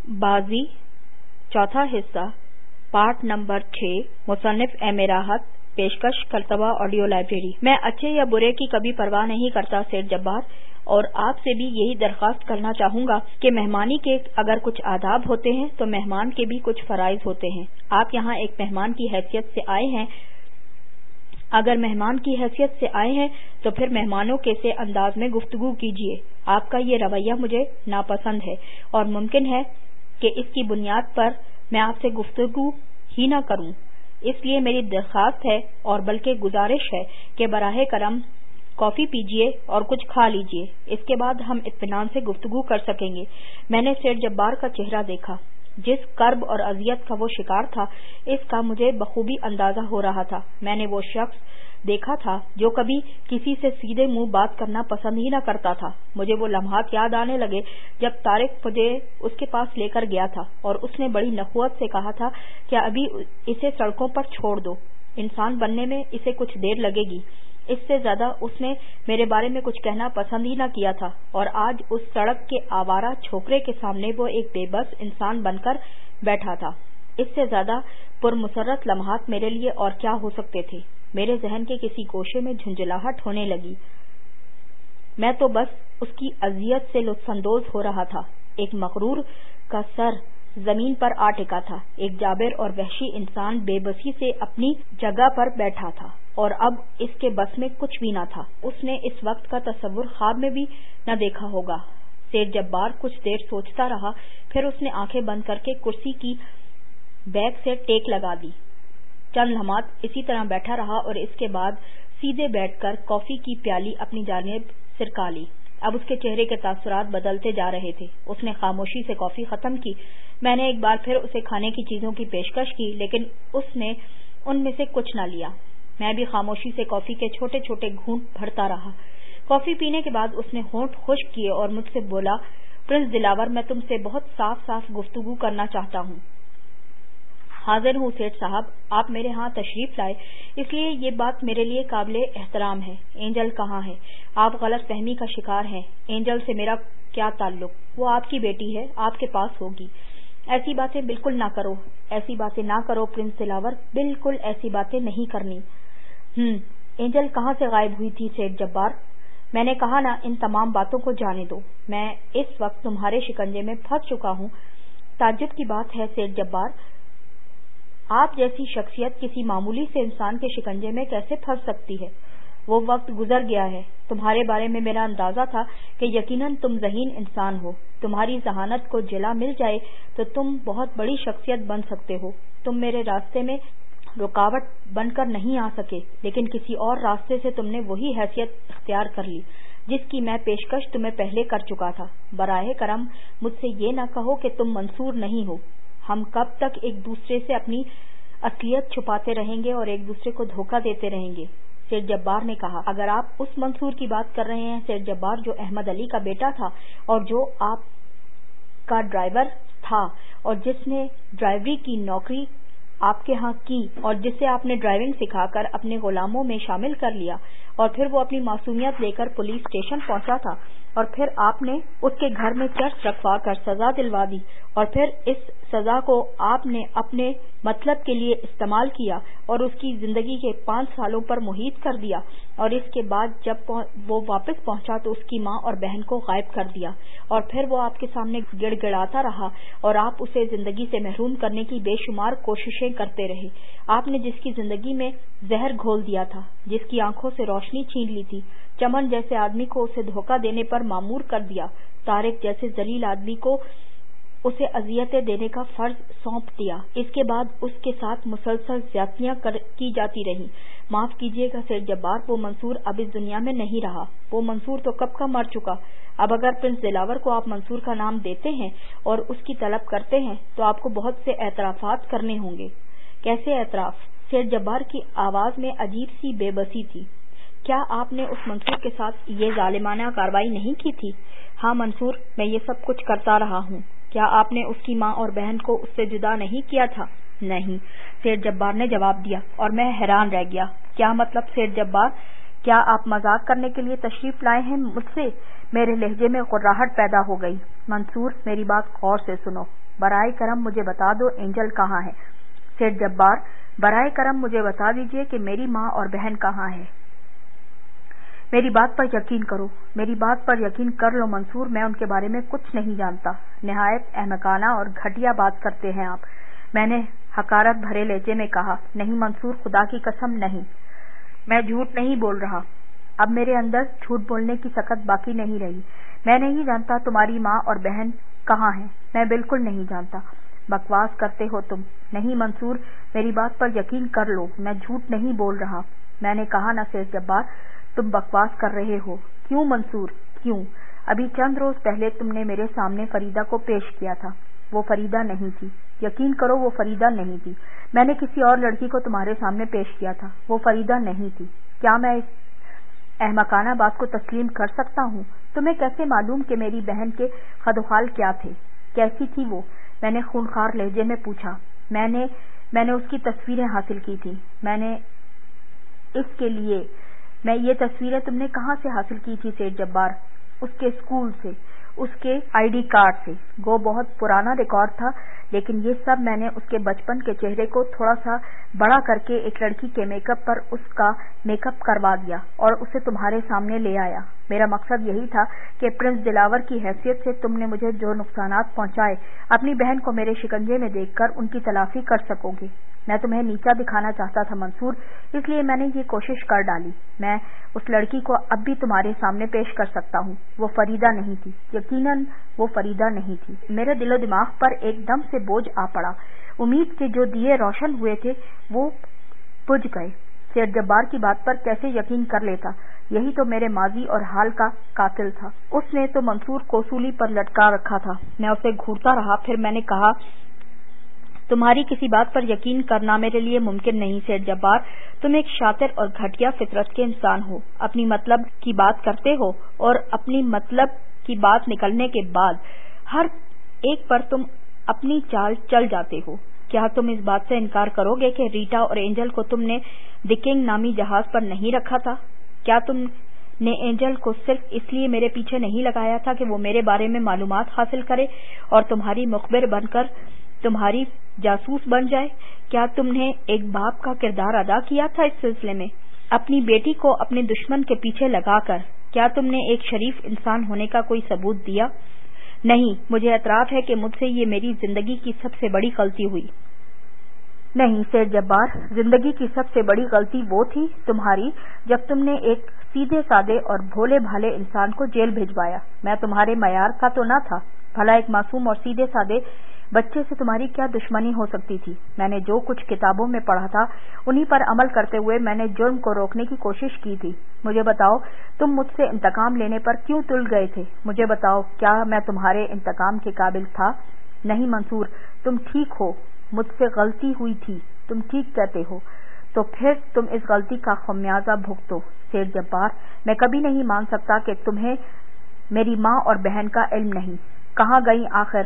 بازی چوتھا حصہ پارٹ نمبر 6 مصنف ایم راحت پیشکش کرتبہ آڈیو لائبریری۔ میں اچھے یا برے کی کبھی پرواہ نہیں کرتا سیٹھ جبار، اور آپ سے بھی یہی درخواست کرنا چاہوں گا کہ مہمانی کے اگر کچھ آداب ہوتے ہیں تو مہمان کے بھی کچھ فرائض ہوتے ہیں۔ آپ یہاں ایک مہمان کی حیثیت سے آئے ہیں، اگر مہمان کی حیثیت سے آئے ہیں تو پھر مہمانوں کے سے انداز میں گفتگو کیجیے۔ آپ کا یہ رویہ مجھے ناپسند ہے اور ممکن ہے کہ اس کی بنیاد پر میں آپ سے گفتگو ہی نہ کروں۔ اس لیے میری درخواست ہے اور بلکہ گزارش ہے کہ براہ کرم کافی پیجیے اور کچھ کھا لیجیے، اس کے بعد ہم اطمینان سے گفتگو کر سکیں گے۔ میں نے سیٹھ جبار کا چہرہ دیکھا، جس کرب اور اذیت کا وہ شکار تھا اس کا مجھے بخوبی اندازہ ہو رہا تھا۔ میں نے وہ شخص دیکھا تھا جو کبھی کسی سے سیدھے منہ بات کرنا پسند ہی نہ کرتا تھا۔ مجھے وہ لمحات یاد آنے لگے جب طارق مجھے اس کے پاس لے کر گیا تھا اور اس نے بڑی نخوت سے کہا تھا کہ ابھی اسے سڑکوں پر چھوڑ دو، انسان بننے میں اسے کچھ دیر لگے گی۔ اس سے زیادہ اس نے میرے بارے میں کچھ کہنا پسند ہی نہ کیا تھا، اور آج اس سڑک کے آوارہ چھوکرے کے سامنے وہ ایک بے بس انسان بن کر بیٹھا تھا۔ اس سے زیادہ پرمسرت لمحات میرے لیے اور کیا ہو سکتے تھے؟ میرے ذہن کے کسی گوشے میں جھنجھلاہٹ ہونے لگی۔ میں تو بس اس کی اذیت سے لطف اندوز ہو رہا تھا۔ ایک مغرور کا سر زمین پر آ ٹکا تھا، ایک جابر اور وحشی انسان بے بسی سے اپنی جگہ پر بیٹھا تھا اور اب اس کے بس میں کچھ بھی نہ تھا۔ اس نے اس وقت کا تصور خواب میں بھی نہ دیکھا ہوگا۔ سیٹھ جبار کچھ دیر سوچتا رہا، پھر اس نے آنکھیں بند کر کے کرسی کی بیک سے ٹیک لگا دی۔ چند لمحات اسی طرح بیٹھا رہا اور اس کے بعد سیدھے بیٹھ کر کافی کی پیالی اپنی جانب سرکا لی۔ اب اس کے چہرے کے تاثرات بدلتے جا رہے تھے۔ اس نے خاموشی سے کافی ختم کی۔ میں نے ایک بار پھر اسے کھانے کی چیزوں کی پیشکش کی، لیکن اس نے ان میں سے کچھ نہ لیا۔ میں بھی خاموشی سے کافی کے چھوٹے چھوٹے گھونٹ بھرتا رہا۔ کافی پینے کے بعد اس نے ہونٹ خشک کیے اور مجھ سے بولا، پرنس دلاور، میں تم سے بہت صاف صاف گفتگو کرنا چاہتا ہوں۔ حاضر ہوں سیٹھ صاحب، آپ میرے ہاں تشریف لائے، اس لیے یہ بات میرے لیے قابل احترام ہے۔ اینجل کہاں ہے؟ آپ غلط فہمی کا شکار ہیں۔ اینجل سے میرا کیا تعلق؟ وہ آپ کی بیٹی ہے، آپ کے پاس ہوگی۔ ایسی باتیں بالکل نہ کرو، ایسی باتیں نہ کرو پرنس دلاور، بالکل ایسی باتیں نہیں کرنی۔ اینجل کہاں سے غائب ہوئی تھی سیٹھ جبار؟ میں نے کہا نا، ان تمام باتوں کو جانے دو، میں اس وقت تمہارے شکنجے میں پھنس چکا ہوں۔ تعجب کی بات ہے سیٹھ جبار، آپ جیسی شخصیت کسی معمولی سے انسان کے شکنجے میں کیسے پھنس سکتی ہے؟ وہ وقت گزر گیا ہے۔ تمہارے بارے میں میرا اندازہ تھا کہ یقیناً تم ذہین انسان ہو، تمہاری ذہانت کو جلا مل جائے تو تم بہت بڑی شخصیت بن سکتے ہو۔ تم میرے راستے میں رکاوٹ بن کر نہیں آ سکے، لیکن کسی اور راستے سے تم نے وہی حیثیت اختیار کر لی جس کی میں پیشکش تمہیں پہلے کر چکا تھا۔ براہ کرم مجھ سے یہ نہ کہو کہ تم منصور نہیں ہو۔ ہم کب تک ایک دوسرے سے اپنی اصلیت چھپاتے رہیں گے اور ایک دوسرے کو دھوکہ دیتے رہیں گے؟ سیٹھ جبار نے کہا، اگر آپ اس منصور کی بات کر رہے ہیں سیٹھ جبار جو احمد علی کا بیٹا تھا اور جو آپ کا ڈرائیور تھا اور جس نے ڈرائیوری کی نوکری آپ کے ہاں کی اور جسے آپ نے ڈرائیونگ سکھا کر اپنے غلاموں میں شامل کر لیا، اور پھر وہ اپنی معصومیت لے کر پولیس اسٹیشن پہنچا تھا اور پھر آپ نے اس کے گھر میں چرس رکھوا کر سزا دلوا دی، اور پھر اس سزا کو آپ نے اپنے مطلب کے لیے استعمال کیا اور اس کی زندگی کے 5 سالوں پر محیط کر دیا، اور اس کے بعد جب وہ واپس پہنچا تو اس کی ماں اور بہن کو غائب کر دیا، اور پھر وہ آپ کے سامنے گڑ گڑاتا رہا اور آپ اسے زندگی سے محروم کرنے کی بے شمار کوششیں کرتے رہے۔ آپ نے جس کی زندگی میں زہر گھول دیا تھا، جس کی آنکھوں سے روشنی چھین لی تھی، چمن جیسے آدمی کو اسے دھوکہ دینے پر مامور کر دیا، طارق جیسے ذلیل آدمی کو اسے اذیتیں دینے کا فرض سونپ دیا، اس کے بعد اس کے ساتھ مسلسل زیادتیاں کی جاتی رہیں۔ معاف کیجیے گا سیٹھ جبار، وہ منصور اب اس دنیا میں نہیں رہا، وہ منصور تو کب کا مر چکا۔ اب اگر پرنس دلاور کو آپ منصور کا نام دیتے ہیں اور اس کی طلب کرتے ہیں تو آپ کو بہت سے اعترافات کرنے ہوں گے۔ کیسے اعتراف؟ سیٹھ جبار کی آواز میں عجیب سی بے بسی تھی۔ کیا آپ نے اس منصور کے ساتھ یہ ظالمانہ کارروائی نہیں کی تھی؟ ہاں منصور، میں یہ سب کچھ کرتا رہا ہوں۔ کیا آپ نے اس کی ماں اور بہن کو اس سے جدا نہیں کیا تھا؟ نہیں، سیٹھ جبار نے جواب دیا، اور میں حیران رہ گیا۔ کیا مطلب سیٹھ جبار؟ کیا آپ مذاق کرنے کے لیے تشریف لائے ہیں مجھ سے؟ میرے لہجے میں غراہٹ پیدا ہو گئی۔ منصور، میری بات غور سے سنو۔ برائے کرم مجھے بتا دو اینجل کہاں ہے؟ سیٹھ جبار: برائے کرم مجھے بتا دیجئے کہ میری ماں اور بہن کہاں ہے؟ میری بات پر یقین کرو، میری بات پر یقین کر لو منصور، میں ان کے بارے میں کچھ نہیں جانتا۔ نہایت احمقانہ اور گھٹیا بات کرتے ہیں آپ، میں نے حقارت بھرے لہجے میں کہا۔ نہیں منصور، خدا کی قسم نہیں، میں جھوٹ نہیں بول رہا۔ اب میرے اندر جھوٹ بولنے کی سخت باقی نہیں رہی۔ میں نہیں جانتا تمہاری ماں اور بہن کہاں ہیں، میں بالکل نہیں جانتا۔ بکواس کرتے ہو تم۔ نہیں منصور، میری بات پر یقین کر لو، میں جھوٹ نہیں بول رہا۔ میں نے کہا نا سیٹھ جبار، تم بکواس کر رہے ہو۔ کیوں منصور، کیوں؟ ابھی چند روز پہلے تم نے میرے سامنے فریدہ کو پیش کیا تھا، وہ فریدہ نہیں تھی۔ یقین کرو وہ فریدہ نہیں تھی۔ میں نے کسی اور لڑکی کو تمہارے سامنے پیش کیا تھا، وہ فریدہ نہیں تھی۔ کیا میں اس احمقانہ بات کو تسلیم کر سکتا ہوں؟ تمہیں کیسے معلوم کہ میری بہن کے خد و خال کیا تھے؟ کیسی تھی وہ؟ میں نے خونخوار لہجے میں پوچھا۔ میں نے اس کی تصویریں حاصل کی تھی۔ میں یہ تصویریں تم نے کہاں سے حاصل کی تھی سیٹھ جبار؟ اس کے اسکول سے، اس کے آئی ڈی کارڈ سے۔ وہ بہت پرانا ریکارڈ تھا، لیکن یہ سب میں نے اس کے بچپن کے چہرے کو تھوڑا سا بڑا کر کے ایک لڑکی کے میک اپ پر اس کا میک اپ کروا دیا اور اسے تمہارے سامنے لے آیا۔ میرا مقصد یہی تھا کہ پرنس دلاور کی حیثیت سے تم نے مجھے جو نقصانات پہنچائے، اپنی بہن کو میرے شکنجے میں دیکھ کر ان کی تلافی کر سکو گے۔ میں تمہیں نیچا دکھانا چاہتا تھا منصور، اس لیے میں نے یہ کوشش کر ڈالی۔ میں اس لڑکی کو اب بھی تمہارے سامنے پیش کر سکتا ہوں۔ وہ فریدہ نہیں تھی، یقیناً وہ فریدہ نہیں تھی۔ میرے دل و دماغ پر ایک دم سے بوجھ آ پڑا۔ امید کے جو دیے روشن ہوئے تھے وہ بجھ گئے۔ سیٹھ جبار کی بات پر کیسے یقین کر لیتا؟ یہی تو میرے ماضی اور حال کا قاتل تھا۔ اس نے تو منصور کو سولی پر لٹکا رکھا تھا۔ میں اسے گھورتا رہا، پھر میں نے کہا، تمہاری کسی بات پر یقین کرنا میرے لیے ممکن نہیں سیٹھ جبار۔ تم ایک شاطر اور گھٹیا فطرت کے انسان ہو، اپنی مطلب کی بات کرتے ہو اور اپنی مطلب کی بات نکلنے کے بعد ہر ایک پر تم اپنی چال چل جاتے ہو۔ کیا تم اس بات سے انکار کرو گے کہ ریٹا اور اینجل کو تم نے دی کنگ نامی جہاز پر نہیں رکھا تھا؟ کیا تم نے اینجل کو صرف اس لیے میرے پیچھے نہیں لگایا تھا کہ وہ میرے بارے میں معلومات حاصل کرے اور تمہاری مخبر بن کر تمہاری جاسوس بن جائے؟ کیا تم نے ایک باپ کا کردار ادا کیا تھا اس سلسلے میں، اپنی بیٹی کو اپنے دشمن کے پیچھے لگا کر؟ کیا تم نے ایک شریف انسان ہونے کا کوئی ثبوت دیا؟ نہیں، مجھے اعتراف ہے کہ مجھ سے یہ میری زندگی کی سب سے بڑی غلطی ہوئی۔ نہیں سیٹھ جبار، زندگی کی سب سے بڑی غلطی وہ تھی تمہاری جب تم نے ایک سیدھے سادے اور بھولے بھالے انسان کو جیل بھجوایا۔ میں تمہارے معیار کا تو نہ تھا۔ بھلا ایک معصوم اور سیدھے سادے بچے سے تمہاری کیا دشمنی ہو سکتی تھی؟ میں نے جو کچھ کتابوں میں پڑھا تھا انہی پر عمل کرتے ہوئے میں نے جرم کو روکنے کی کوشش کی تھی۔ مجھے بتاؤ، تم مجھ سے انتقام لینے پر کیوں تل گئے تھے؟ مجھے بتاؤ، کیا میں تمہارے انتقام کے قابل تھا؟ نہیں منصور، تم ٹھیک ہو، مجھ سے غلطی ہوئی تھی، تم ٹھیک کہتے ہو، تو پھر تم اس غلطی کا خمیازہ بھگتو۔ سیٹھ جبار، میں کبھی نہیں مان سکتا کہ تمہیں میری ماں اور بہن کا علم نہیں۔ کہاں گئی آخر؟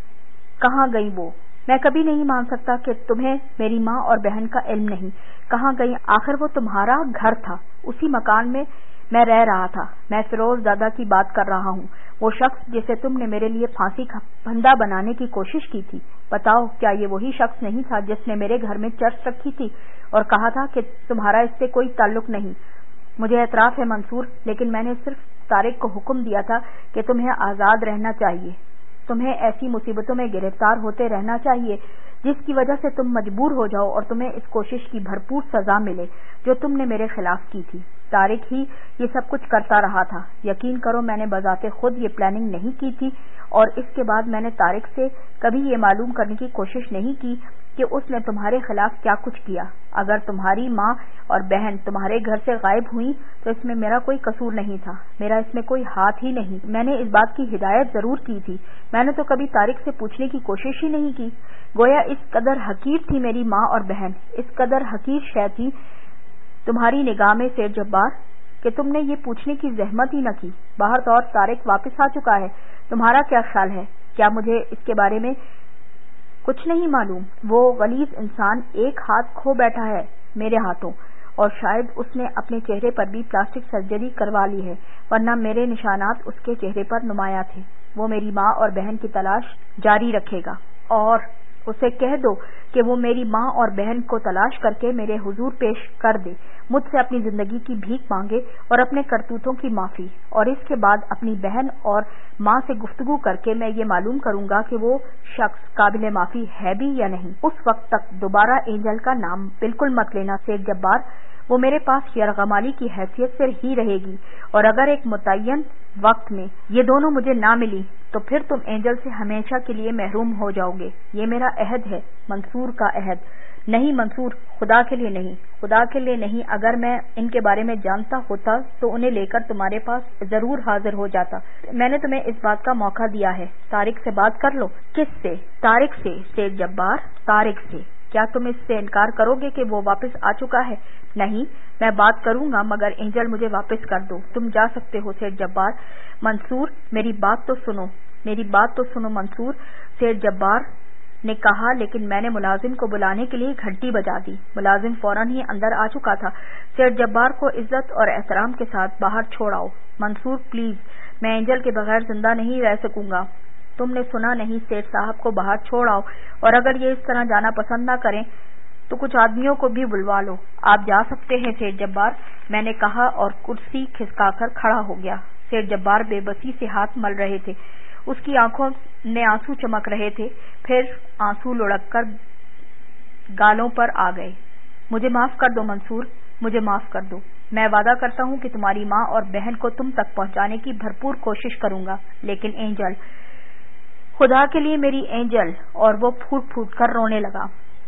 کہاں گئی وہ؟ میں کبھی نہیں مان سکتا کہ تمہیں میری ماں اور بہن کا علم نہیں۔ کہاں گئی آخر؟ وہ تمہارا گھر تھا، اسی مکان میں رہ رہا تھا۔ میں فیروز دادا کی بات کر رہا ہوں، وہ شخص جسے تم نے میرے لیے پھانسی کا پھندا بنانے کی کوشش کی تھی۔ بتاؤ، کیا یہ وہی شخص نہیں تھا جس نے میرے گھر میں چرس رکھی تھی اور کہا تھا کہ تمہارا اس سے کوئی تعلق نہیں؟ مجھے اعتراف ہے منصور، لیکن میں نے صرف طارق کو حکم دیا تھا کہ تمہیں آزاد رہنا چاہیے، تمہیں ایسی مصیبتوں میں گرفتار ہوتے رہنا چاہیے جس کی وجہ سے تم مجبور ہو جاؤ اور تمہیں اس کوشش کی بھرپور سزا ملے جو تم نے میرے خلاف کی تھی۔ طارق ہی یہ سب کچھ کرتا رہا تھا۔ یقین کرو، میں نے بذات خود یہ پلاننگ نہیں کی تھی، اور اس کے بعد میں نے طارق سے کبھی یہ معلوم کرنے کی کوشش نہیں کی کہ اس نے تمہارے خلاف کیا کچھ کیا۔ اگر تمہاری ماں اور بہن تمہارے گھر سے غائب ہوئی تو اس میں میرا کوئی قصور نہیں تھا، میرا اس میں کوئی ہاتھ ہی نہیں۔ میں نے اس بات کی ہدایت ضرور کی تھی، میں نے تو کبھی طارق سے پوچھنے کی کوشش ہی نہیں کی۔ گویا اس قدر حقیر تھی میری ماں اور بہن، اس قدر حقیر شے تھی تمہاری نگاہ میں سیٹھ جبار کہ تم نے یہ پوچھنے کی زحمت ہی نہ کی۔ باہر طور طارق واپس آ چکا ہے، تمہارا کیا خیال ہے؟ کیا مجھے اس کے بارے میں کچھ نہیں معلوم؟ وہ غلیظ انسان ایک ہاتھ کھو بیٹھا ہے میرے ہاتھوں، اور شاید اس نے اپنے چہرے پر بھی پلاسٹک سرجری کروا لی ہے، ورنہ میرے نشانات اس کے چہرے پر نمایاں تھے۔ وہ میری ماں اور بہن کی تلاش جاری رکھے گا۔ اور اسے کہہ دو کہ وہ میری ماں اور بہن کو تلاش کر کے میرے حضور پیش کر دے، مجھ سے اپنی زندگی کی بھیک مانگے اور اپنے کرتوتوں کی معافی، اور اس کے بعد اپنی بہن اور ماں سے گفتگو کر کے میں یہ معلوم کروں گا کہ وہ شخص قابل معافی ہے بھی یا نہیں۔ اس وقت تک دوبارہ اینجل کا نام بالکل مت لینا سیٹھ جبار، وہ میرے پاس یرغمالی کی حیثیت سے ہی رہے گی، اور اگر ایک متعین وقت میں یہ دونوں مجھے نہ ملی تو پھر تم اینجل سے ہمیشہ کے لیے محروم ہو جاؤ گے۔ یہ میرا عہد ہے، منصور کا عہد۔ نہیں منصور، خدا کے لیے نہیں، خدا کے لیے نہیں، اگر میں ان کے بارے میں جانتا ہوتا تو انہیں لے کر تمہارے پاس ضرور حاضر ہو جاتا۔ میں نے تمہیں اس بات کا موقع دیا ہے، طارق سے بات کر لو۔ کس سے؟ طارق سے سیٹھ جبار، طارق سے۔ کیا تم اس سے انکار کرو گے کہ وہ واپس آ چکا ہے؟ نہیں، میں بات کروں گا، مگر اینجل مجھے واپس کر دو۔ تم جا سکتے ہو سیٹھ جبار۔ منصور، میری بات تو سنو، میری بات تو سنو منصور، سیٹھ جبار نے کہا، لیکن میں نے ملازم کو بلانے کے لیے گھنٹی بجا دی۔ ملازم فوراً ہی اندر آ چکا تھا۔ سیٹھ جبار کو عزت اور احترام کے ساتھ باہر چھوڑ آؤ۔ منصور پلیز، میں اینجل کے بغیر زندہ نہیں رہ سکوں گا۔ تم نے سنا نہیں، سیٹھ صاحب کو باہر چھوڑ آؤ، اور اگر یہ اس طرح جانا پسند نہ کریں تو کچھ آدمیوں کو بھی بلوا لو۔ آپ جا سکتے ہیں سیٹھ جبار، میں نے کہا، اور کرسی کھسکا کر کھڑا ہو گیا۔ سیٹھ جبار بے بسی سے ہاتھ مل رہے تھے، اس کی آنکھوں میں آنسو چمک رہے تھے، پھر آنسو لڑک کر گالوں پر آ گئے۔ مجھے معاف کر دو منصور، مجھے معاف کر دو۔ میں وعدہ کرتا ہوں کہ تمہاری ماں اور بہن کو تم تک پہنچانے کی بھرپور کوشش کروں گا، لیکن اینجل، خدا کے لیے میری اینجل، اور وہ پھوٹ پھوٹ کر رونے لگا۔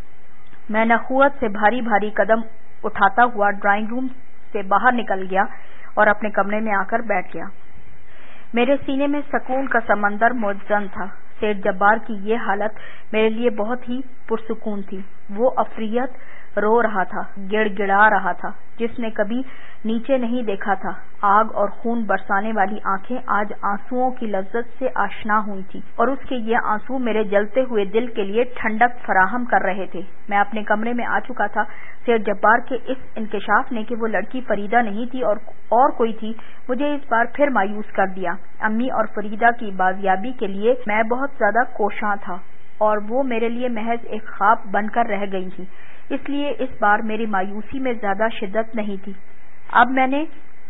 میں نخوت سے بھاری بھاری قدم اٹھاتا ہوا ڈرائنگ روم سے باہر نکل گیا اور اپنے کمرے میں آ کر بیٹھ گیا۔ میرے سینے میں سکون کا سمندر موجزن تھا۔ سیٹھ جبار کی یہ حالت میرے لیے بہت ہی پرسکون تھی۔ وہ افریت رو رہا تھا، گڑ گڑا رہا تھا، جس نے کبھی نیچے نہیں دیکھا تھا۔ آگ اور خون برسانے والی آنکھیں آج آنسوؤں کی لذت سے آشنا ہوئی تھی، اور اس کے یہ آنسو میرے جلتے ہوئے دل کے لیے ٹھنڈک فراہم کر رہے تھے۔ میں اپنے کمرے میں آ چکا تھا۔ سیٹھ جبار کے اس انکشاف نے کہ وہ لڑکی فریدہ نہیں تھی اور کوئی تھی، مجھے اس بار پھر مایوس کر دیا۔ امی اور فریدہ کی بازیابی کے لیے میں بہت زیادہ کوشاں تھا، اور وہ میرے لیے محض ایک خواب بن کر رہ گئی تھی، اس لیے اس بار میری مایوسی میں زیادہ شدت نہیں تھی۔ اب میں نے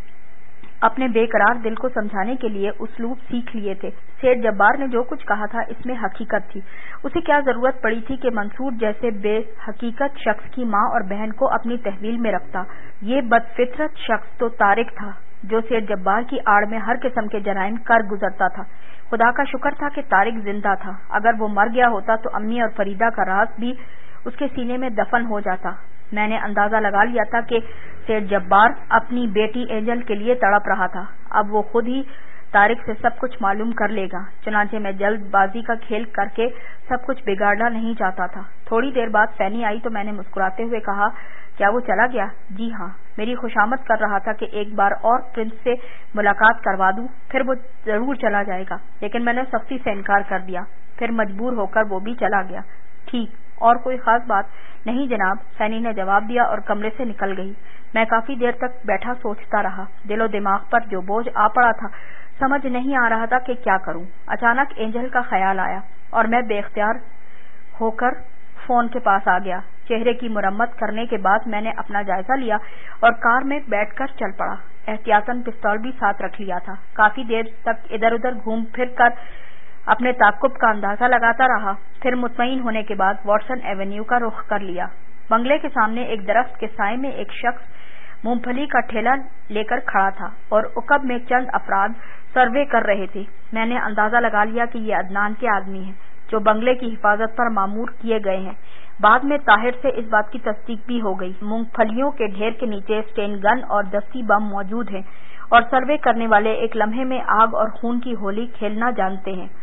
اپنے بے قرار دل کو سمجھانے کے لیے اسلوب سیکھ لیے تھے۔ سیٹھ جبار نے جو کچھ کہا تھا اس میں حقیقت تھی۔ اسے کیا ضرورت پڑی تھی کہ منصور جیسے بے حقیقت شخص کی ماں اور بہن کو اپنی تحویل میں رکھتا؟ یہ بدفطرت شخص تو طارق تھا، جو سیٹھ جبار کی آڑ میں ہر قسم کے جرائم کر گزرتا تھا۔ خدا کا شکر تھا کہ طارق زندہ تھا، اگر وہ مر گیا ہوتا تو امی اور فریدہ کا راز بھی اس کے سینے میں دفن ہو جاتا۔ میں نے اندازہ لگا لیا تھا کہ سیٹھ جبار اپنی بیٹی اینجل کے لیے تڑپ رہا تھا۔ اب وہ خود ہی طارق سے سب کچھ معلوم کر لے گا، چنانچہ میں جلد بازی کا کھیل کر کے سب کچھ بگاڑنا نہیں چاہتا تھا۔ تھوڑی دیر بعد فینی آئی تو میں نے مسکراتے ہوئے کہا، کیا وہ چلا گیا؟ جی ہاں، میری خوشامد کر رہا تھا کہ ایک بار اور پرنس سے ملاقات کروا دوں، پھر وہ ضرور چلا جائے گا، لیکن میں نے سختی سے انکار کر دیا، پھر مجبور ہو کر وہ بھی چلا گیا۔ ٹھیک، اور کوئی خاص بات؟ نہیں جناب، فینی نے جواب دیا اور کمرے سے نکل گئی۔ میں کافی دیر تک بیٹھا سوچتا رہا، دل و دماغ پر جو بوجھ آ پڑا تھا، سمجھ نہیں آ رہا تھا کہ کیا کروں۔ اچانک اینجل کا خیال آیا اور میں بے اختیار ہو کر فون کے پاس آ گیا۔ چہرے کی مرمت کرنے کے بعد میں نے اپنا جائزہ لیا اور کار میں بیٹھ کر چل پڑا۔ احتیاطاً پستول بھی ساتھ رکھ لیا تھا۔ کافی دیر تک ادھر ادھر گھوم پھر کر اپنے تعاقب کا اندازہ لگاتا رہا، پھر مطمئن ہونے کے بعد واٹسن ایونیو کا رخ کر لیا۔ بنگلے کے سامنے ایک درخت کے سائے میں ایک شخص مونگ پھلی کا ٹھیلا لے کر کھڑا تھا اور عقب میں چند افراد سروے کر رہے تھے۔ میں نے اندازہ لگا لیا کہ یہ عدنان کے آدمی ہیں جو بنگلے کی حفاظت پر مامور کیے گئے ہیں۔ بعد میں طاہر سے اس بات کی تصدیق بھی ہو گئی۔ مونگ پھلیوں کے ڈھیر کے نیچے اسٹین گن اور دستی بم موجود ہیں، اور سروے کرنے والے ایک لمحے میں آگ اور خون کی ہولی کھیلنا جانتے ہیں۔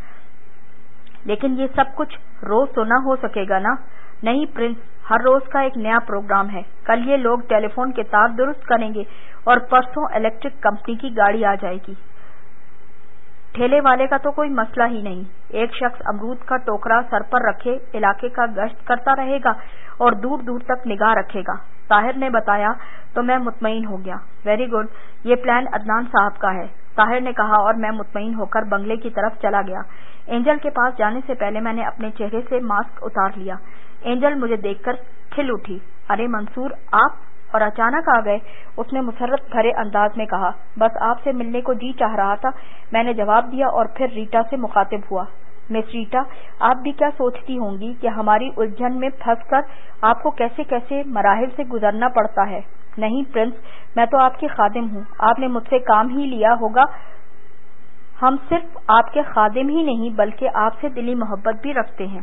لیکن یہ سب کچھ روز تو نہ ہو سکے گا نا؟ نہیں پرنس، ہر روز کا ایک نیا پروگرام ہے۔ کل یہ لوگ ٹیلی فون کے تار درست کریں گے اور پرسوں الیکٹرک کمپنی کی گاڑی آ جائے گی۔ ٹھیلے والے کا تو کوئی مسئلہ ہی نہیں، ایک شخص امرود کا ٹوکرا سر پر رکھے علاقے کا گشت کرتا رہے گا اور دور دور تک نگاہ رکھے گا۔ طاہر نے بتایا تو میں مطمئن ہو گیا۔ ویری گڈ، یہ پلان عدنان صاحب کا ہے، طاہر نے کہا، اور میں مطمئن ہو کر بنگلے کی طرف چلا گیا۔ اینجل کے پاس جانے سے پہلے میں نے اپنے چہرے سے ماسک اتار لیا۔ اینجل مجھے دیکھ کر کھل اٹھی۔ ارے منصور، آپ اور اچانک آ گئے، اس نے مسرت بھرے انداز میں کہا۔ بس آپ سے ملنے کو جی چاہ رہا تھا، میں نے جواب دیا اور پھر ریٹا سے مخاطب ہوا۔ مس ریٹا، آپ بھی کیا سوچتی ہوں گی کہ ہماری الجھن میں پھنس کر آپ کو کیسے کیسے مراحل سے گزرنا پڑتا ہے۔ نہیں پرنس، میں تو آپ کے خادم ہوں، آپ نے مجھ سے کام ہی لیا ہوگا۔ ہم صرف آپ کے خادم ہی نہیں بلکہ آپ سے دلی محبت بھی رکھتے ہیں۔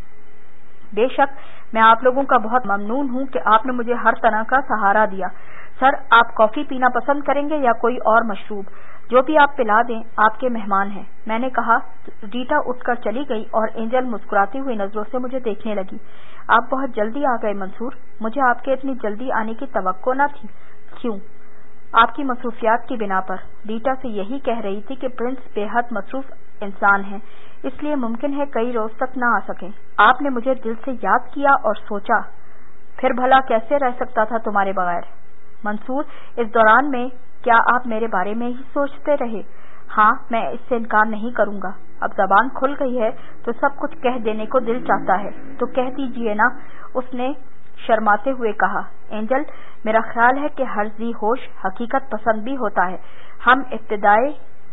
بے شک میں آپ لوگوں کا بہت ممنون ہوں کہ آپ نے مجھے ہر طرح کا سہارا دیا۔ سر، آپ کافی پینا پسند کریں گے یا کوئی اور مشروب؟ جو بھی آپ پلا دیں، آپ کے مہمان ہیں، میں نے کہا۔ ریٹا اٹھ کر چلی گئی اور اینجل مسکراتی ہوئی نظروں سے مجھے دیکھنے لگی۔ آپ بہت جلدی آ گئے منصور، مجھے آپ کے اتنی جلدی آنے کی توقع نہ تھی۔ کیوں؟ آپ کی مصروفیات کی بنا پر۔ ریٹا سے یہی کہہ رہی تھی کہ پرنس بے حد مصروف انسان ہیں، اس لیے ممکن ہے کئی روز تک نہ آ سکیں۔ آپ نے مجھے دل سے یاد کیا اور سوچا، پھر بھلا کیسے رہ سکتا تھا تمہارے بغیر؟ منصور، اس دوران میں کیا آپ میرے بارے میں ہی سوچتے رہے؟ ہاں، میں اس سے انکار نہیں کروں گا۔ اب زبان کھل گئی ہے تو سب کچھ کہہ دینے کو دل چاہتا ہے، تو کہہ دیجیے نا، اس نے شرماتے ہوئے کہا۔ اینجل، میرا خیال ہے کہ ہر ذی ہوش حقیقت پسند بھی ہوتا ہے۔ ہم ابتدائے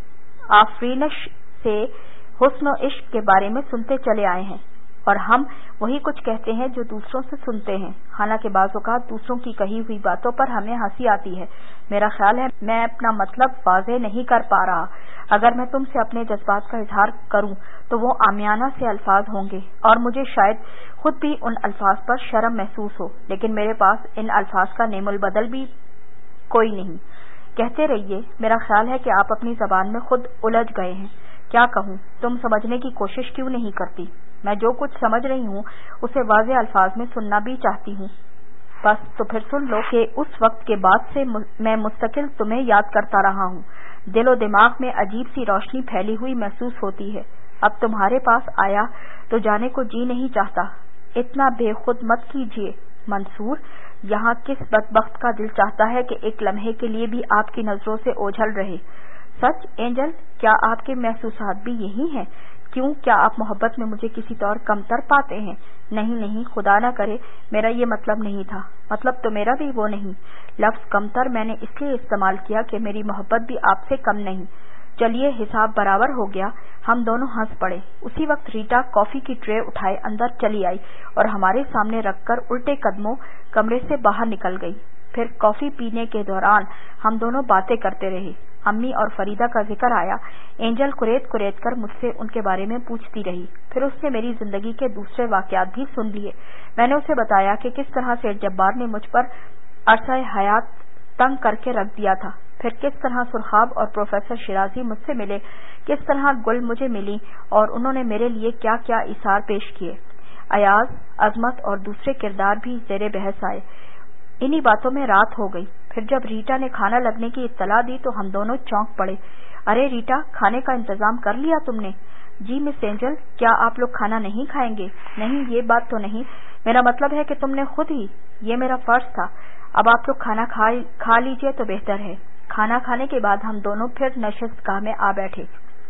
آفرینش سے حسن و عشق کے بارے میں سنتے چلے آئے ہیں، اور ہم وہی کچھ کہتے ہیں جو دوسروں سے سنتے ہیں، حالانکہ بعض اوقات دوسروں کی کہی ہوئی باتوں پر ہمیں ہنسی آتی ہے۔ میرا خیال ہے میں اپنا مطلب واضح نہیں کر پا رہا۔ اگر میں تم سے اپنے جذبات کا اظہار کروں تو وہ عامیانہ سے الفاظ ہوں گے، اور مجھے شاید خود بھی ان الفاظ پر شرم محسوس ہو، لیکن میرے پاس ان الفاظ کا نعم البدل بھی کوئی نہیں۔ کہتے رہیے، میرا خیال ہے کہ آپ اپنی زبان میں خود الجھ گئے ہیں۔ کیا کہوں، تم سمجھنے کی کوشش کیوں نہیں کرتی؟ میں جو کچھ سمجھ رہی ہوں اسے واضح الفاظ میں سننا بھی چاہتی ہوں۔ بس تو پھر سن لو کہ اس وقت کے بعد سے میں مستقل تمہیں یاد کرتا رہا ہوں۔ دل و دماغ میں عجیب سی روشنی پھیلی ہوئی محسوس ہوتی ہے۔ اب تمہارے پاس آیا تو جانے کو جی نہیں چاہتا۔ اتنا بے خود مت کیجیے منصور، یہاں کس بدبخت کا دل چاہتا ہے کہ ایک لمحے کے لیے بھی آپ کی نظروں سے اوجھل رہے؟ سچ اینجل، کیا آپ کے محسوسات بھی یہی ہیں؟ کیوں، کیا آپ محبت میں مجھے کسی طور کمتر پاتے ہیں؟ نہیں، خدا نہ کرے، میرا یہ مطلب نہیں تھا۔ مطلب تو میرا بھی وہ نہیں۔ لفظ کمتر میں نے اس لیے استعمال کیا کہ میری محبت بھی آپ سے کم نہیں۔ چلیے، حساب برابر ہو گیا۔ ہم دونوں ہنس پڑے۔ اسی وقت ریٹا کافی کی ٹرے اٹھائے اندر چلی آئی اور ہمارے سامنے رکھ کر الٹے قدموں کمرے سے باہر نکل گئی۔ پھر کافی پینے کے دوران ہم دونوں باتیں کرتے رہے۔ امی اور فریدہ کا ذکر آیا۔ اینجل کریت کر مجھ سے ان کے بارے میں پوچھتی رہی۔ پھر اس نے میری زندگی کے دوسرے واقعات بھی سن لیے۔ میں نے اسے بتایا کہ کس طرح سیٹھ جبار نے مجھ پر عرصہ حیات تنگ کر کے رکھ دیا تھا، پھر کس طرح سرخاب اور پروفیسر شیرازی مجھ سے ملے، کس طرح گل مجھے ملی اور انہوں نے میرے لیے کیا کیا ایثار پیش کیے۔ ایاز، عظمت اور دوسرے کردار بھی زیر بحث آئے۔ انہی باتوں میں رات ہو گئی۔ پھر جب ریٹا نے کھانا لگنے کی اطلاع دی تو ہم دونوں چونک پڑے۔ ارے ریٹا، کھانے کا انتظام کر لیا تم نے؟ جی مس اینجل، کیا آپ لوگ کھانا نہیں کھائیں گے؟ نہیں، یہ بات تو نہیں، میرا مطلب ہے کہ تم نے خود ہی، یہ میرا فرض تھا۔ اب آپ لوگ کھانا کھا لیجئے تو بہتر ہے۔ کھانا کھانے کے بعد ہم دونوں پھر نشست گاہ میں آ بیٹھے۔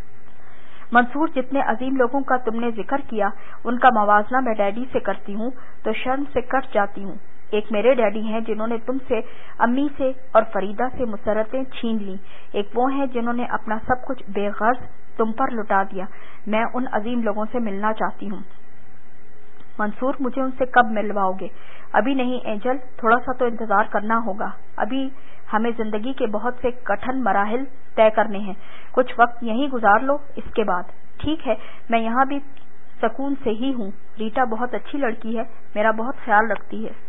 منصور، جتنے عظیم لوگوں کا تم نے ذکر کیا ان کا موازنہ میں ڈیڈی سے کرتی ہوں تو شرم سے کٹ جاتی ہوں۔ ایک میرے ڈیڈی ہیں جنہوں نے تم سے، امی سے اور فریدہ سے مسرتیں چھین لیں، ایک وہ ہیں جنہوں نے اپنا سب کچھ بے غرض تم پر لٹا دیا۔ میں ان عظیم لوگوں سے ملنا چاہتی ہوں۔ منصور، مجھے ان سے کب ملواؤ گے؟ ابھی نہیں اینجل، تھوڑا سا تو انتظار کرنا ہوگا۔ ابھی ہمیں زندگی کے بہت سے کٹھن مراحل طے کرنے ہیں۔ کچھ وقت یہیں گزار لو، اس کے بعد۔ ٹھیک ہے، میں یہاں بھی سکون سے ہی ہوں۔ ریٹا بہت اچھی لڑکی ہے، میرا بہت خیال رکھتی ہے۔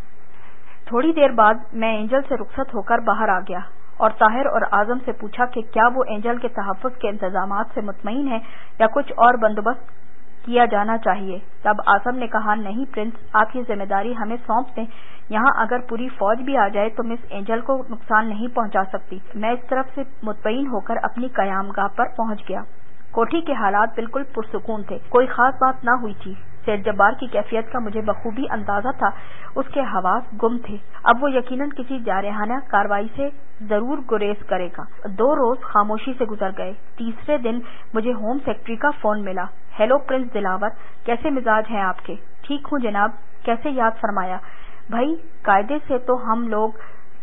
تھوڑی دیر بعد میں اینجل سے رخصت ہو کر باہر آ گیا اور طاہر اور اعظم سے پوچھا کہ کیا وہ اینجل کے تحفظ کے انتظامات سے مطمئن ہیں یا کچھ اور بندوبست کیا جانا چاہیے۔ تب اعظم نے کہا، نہیں پرنس، آپ یہ ذمہ داری ہمیں سونپ دیں۔ یہاں اگر پوری فوج بھی آ جائے تو مس اینجل کو نقصان نہیں پہنچا سکتی۔ میں اس طرف سے مطمئن ہو کر اپنی قیام گاہ پر پہنچ گیا۔ کوٹھی کے حالات بالکل پرسکون تھے، کوئی خاص بات نہ ہوئی تھی۔ سیٹ جبار کی کیفیت کا مجھے بخوبی اندازہ تھا، اس کے حواس گم تھے، اب وہ یقیناً کسی جارحانہ کارروائی سے ضرور گریز کرے گا۔ 2 روز خاموشی سے گزر گئے۔ تیسرے دن مجھے ہوم سیکرٹری کا فون ملا۔ ہیلو پرنس دلاور، کیسے مزاج ہیں آپ کے؟ ٹھیک ہوں جناب، کیسے یاد فرمایا؟ بھائی قاعدے سے تو ہم لوگ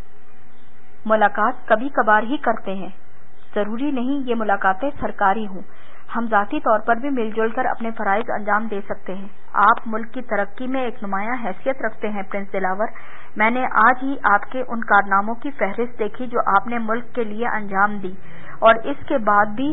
ملاقات کبھی کبھار ہی کرتے ہیں، ضروری نہیں یہ ملاقاتیں سرکاری ہوں، ہم ذاتی طور پر بھی مل جل کر اپنے فرائض انجام دے سکتے ہیں۔ آپ ملک کی ترقی میں ایک نمایاں حیثیت رکھتے ہیں پرنس دلاور، میں نے آج ہی آپ کے ان کارناموں کی فہرست دیکھی جو آپ نے ملک کے لیے انجام دی، اور اس کے بعد بھی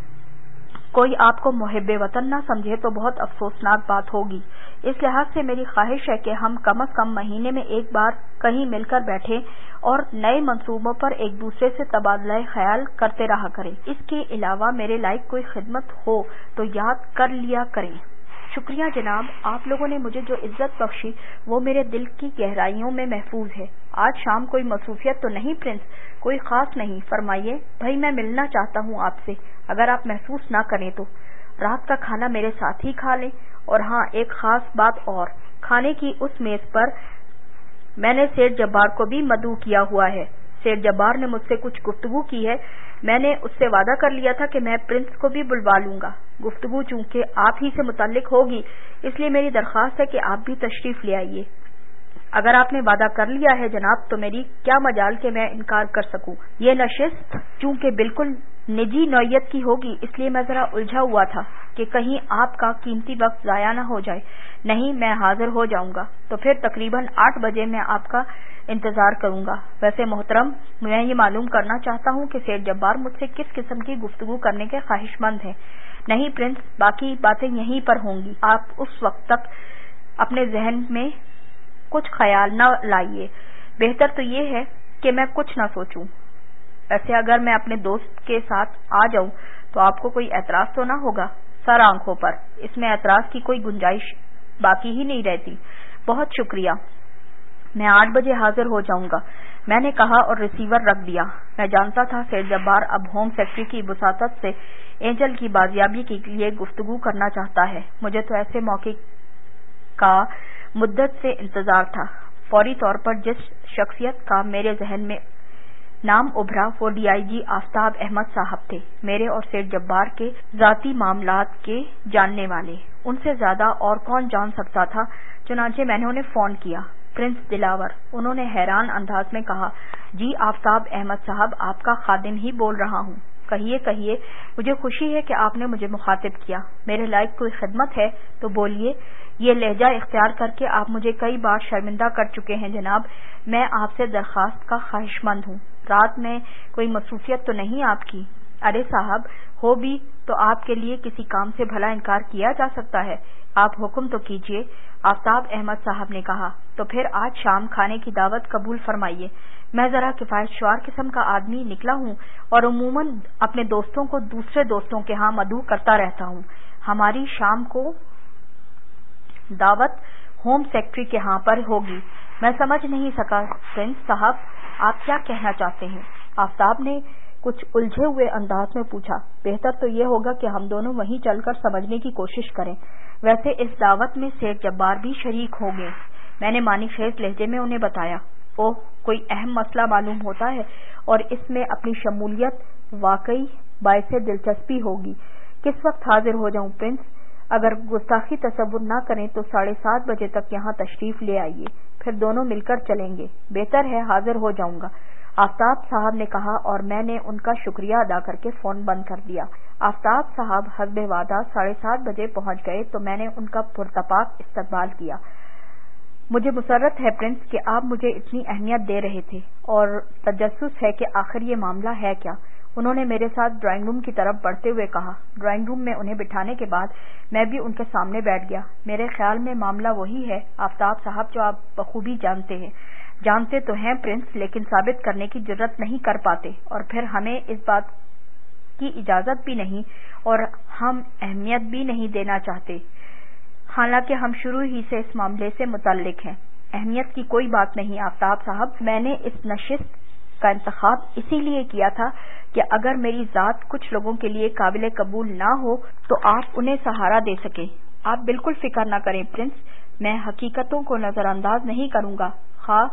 کوئی آپ کو محب وطن نہ سمجھے تو بہت افسوسناک بات ہوگی۔ اس لحاظ سے میری خواہش ہے کہ ہم کم از کم مہینے میں ایک بار کہیں مل کر بیٹھیں اور نئے منصوبوں پر ایک دوسرے سے تبادلہ خیال کرتے رہا کریں۔ اس کے علاوہ میرے لائق کوئی خدمت ہو تو یاد کر لیا کریں۔ شکریہ جناب، آپ لوگوں نے مجھے جو عزت بخشی وہ میرے دل کی گہرائیوں میں محفوظ ہے۔ آج شام کوئی مصروفیت تو نہیں پرنس؟ کوئی خاص نہیں، فرمائیے۔ بھائی میں ملنا چاہتا ہوں آپ سے، اگر آپ محسوس نہ کریں تو۔ رات کا کھانا میرے ساتھ ہی کھا لیں، اور ہاں ایک خاص بات اور، کھانے کی اس میز پر میں نے سیٹ جبار کو بھی مدعو کیا ہوا ہے۔ سیٹ جبار نے مجھ سے کچھ گفتگو کی ہے، میں نے اس سے وعدہ کر لیا تھا کہ میں پرنس کو بھی بلوا لوں گا۔ گفتگو چونکہ آپ ہی سے متعلق ہوگی اس لیے میری درخواست ہے کہ آپ بھی تشریف لے آئیے۔ اگر آپ نے وعدہ کر لیا ہے جناب تو میری کیا مجال کہ میں انکار کر سکوں۔ یہ نشست چونکہ بالکل نجی نوعیت کی ہوگی اس لیے میں ذرا الجھا ہوا تھا کہ کہیں آپ کا قیمتی وقت ضائع نہ ہو جائے۔ نہیں، میں حاضر ہو جاؤں گا، تو پھر تقریباً 8 بجے میں آپ کا انتظار کروں گا۔ ویسے محترم، میں یہ معلوم کرنا چاہتا ہوں کہ سیٹ جبار مجھ سے کس قسم کی گفتگو کرنے کے خواہش مند ہیں۔ نہیں پرنس، باقی باتیں یہیں پر ہوں گی، آپ اس وقت تک اپنے ذہن میں کچھ خیال نہ لائیے۔ بہتر تو یہ ہے کہ میں کچھ نہ سوچوں۔ ویسے اگر میں اپنے دوست کے ساتھ آ جاؤں تو آپ کو کوئی اعتراض تو نہ ہوگا؟ سر آنکھوں پر، اس میں اعتراض کی کوئی گنجائش باقی ہی نہیں رہتی۔ بہت شکریہ، میں 8 بجے حاضر ہو جاؤں گا، میں نے کہا اور ریسیور رکھ دیا۔ میں جانتا تھا سیٹ جبار اب ہوم سیکرٹری کی وساطت سے اینجل کی بازیابی کے لیے گفتگو کرنا چاہتا ہے۔ مجھے تو ایسے موقع کا مدت سے انتظار تھا۔ فوری طور پر جس شخصیت کا میرے ذہن میں نام ابھرا وہ ڈی آئی جی آفتاب احمد صاحب تھے، میرے اور سیٹ جبار کے ذاتی معاملات کے جاننے والے۔ ان سے زیادہ اور کون جان سکتا تھا؟ چنانچہ میں نے انہیں فون کیا۔ پرنس دلاور، انہوں نے حیران انداز میں کہا۔ جی آفتاب احمد صاحب، آپ کا خادم ہی بول رہا ہوں۔ کہیے کہیے، مجھے خوشی ہے کہ آپ نے مجھے مخاطب کیا۔ میرے لائق کوئی خدمت ہے تو بولیے۔ یہ لہجہ اختیار کر کے آپ مجھے کئی بار شرمندہ کر چکے ہیں جناب، میں آپ سے درخواست کا خواہش مند ہوں۔ رات میں کوئی مصروفیت تو نہیں آپ کی؟ ارے صاحب، ہو بھی تو آپ کے لیے کسی کام سے بھلا انکار کیا جا سکتا ہے؟ آپ حکم تو کیجیے، آفتاب احمد صاحب نے کہا۔ تو پھر آج شام کھانے کی دعوت قبول فرمائیے۔ میں ذرا کفایت شعار قسم کا آدمی نکلا ہوں اور عموماً اپنے دوستوں کو دوسرے دوستوں کے ہاں مدعو کرتا رہتا ہوں۔ ہماری شام کو دعوت ہوم سیکرٹری کے ہاں پر ہوگی۔ میں سمجھ نہیں سکا پرنس صاحب، آپ کیا کہنا چاہتے ہیں؟ آفتاب نے کچھ الجھے ہوئے انداز میں پوچھا۔ بہتر تو یہ ہوگا کہ ہم دونوں وہیں چل کر سمجھنے کی کوشش کریں۔ ویسے اس دعوت میں سیٹ جبار بھی شریک ہوں گے، میں نے معنی خیز لہجے میں انہیں بتایا۔ اوہ، کوئی اہم مسئلہ معلوم ہوتا ہے اور اس میں اپنی شمولیت واقعی باعث دلچسپی ہوگی۔ کس وقت حاضر ہو جاؤں پرنس؟ اگر گستاخی تصور نہ کریں تو 7:30 بجے تک یہاں تشریف لے آئیے، پھر دونوں مل کر چلیں گے۔ بہتر ہے، حاضر ہو جاؤں گا، آفتاب صاحب نے کہا، اور میں نے ان کا شکریہ ادا کر کے فون بند کر دیا۔ آفتاب صاحب حسب وعدہ 7:30 بجے پہنچ گئے تو میں نے ان کا پرتپاک استقبال کیا۔ مجھے مسرت ہے پرنس کہ آپ مجھے اتنی اہمیت دے رہے تھے، اور تجسس ہے کہ آخر یہ معاملہ ہے کیا؟ انہوں نے میرے ساتھ ڈرائنگ روم کی طرف بڑھتے ہوئے کہا۔ ڈرائنگ روم میں انہیں بٹھانے کے بعد میں بھی ان کے سامنے بیٹھ گیا۔ میرے خیال میں معاملہ وہی ہے آفتاب صاحب جو آپ بخوبی جانتے ہیں۔ جانتے تو ہیں پرنس، لیکن ثابت کرنے کی جرات نہیں کر پاتے، اور پھر ہمیں اس بات کی اجازت بھی نہیں اور ہم اہمیت بھی نہیں دینا چاہتے، حالانکہ ہم شروع ہی سے اس معاملے سے متعلق ہیں۔ اہمیت کی کوئی بات نہیں آفتاب صاحب، میں نے اس نشست کا انتخاب اسی لیے کیا تھا کہ اگر میری ذات کچھ لوگوں کے لیے قابل قبول نہ ہو تو آپ انہیں سہارا دے سکیں۔ آپ بالکل فکر نہ کریں پرنس، میں حقیقتوں کو نظر انداز نہیں کروں گا، خواہ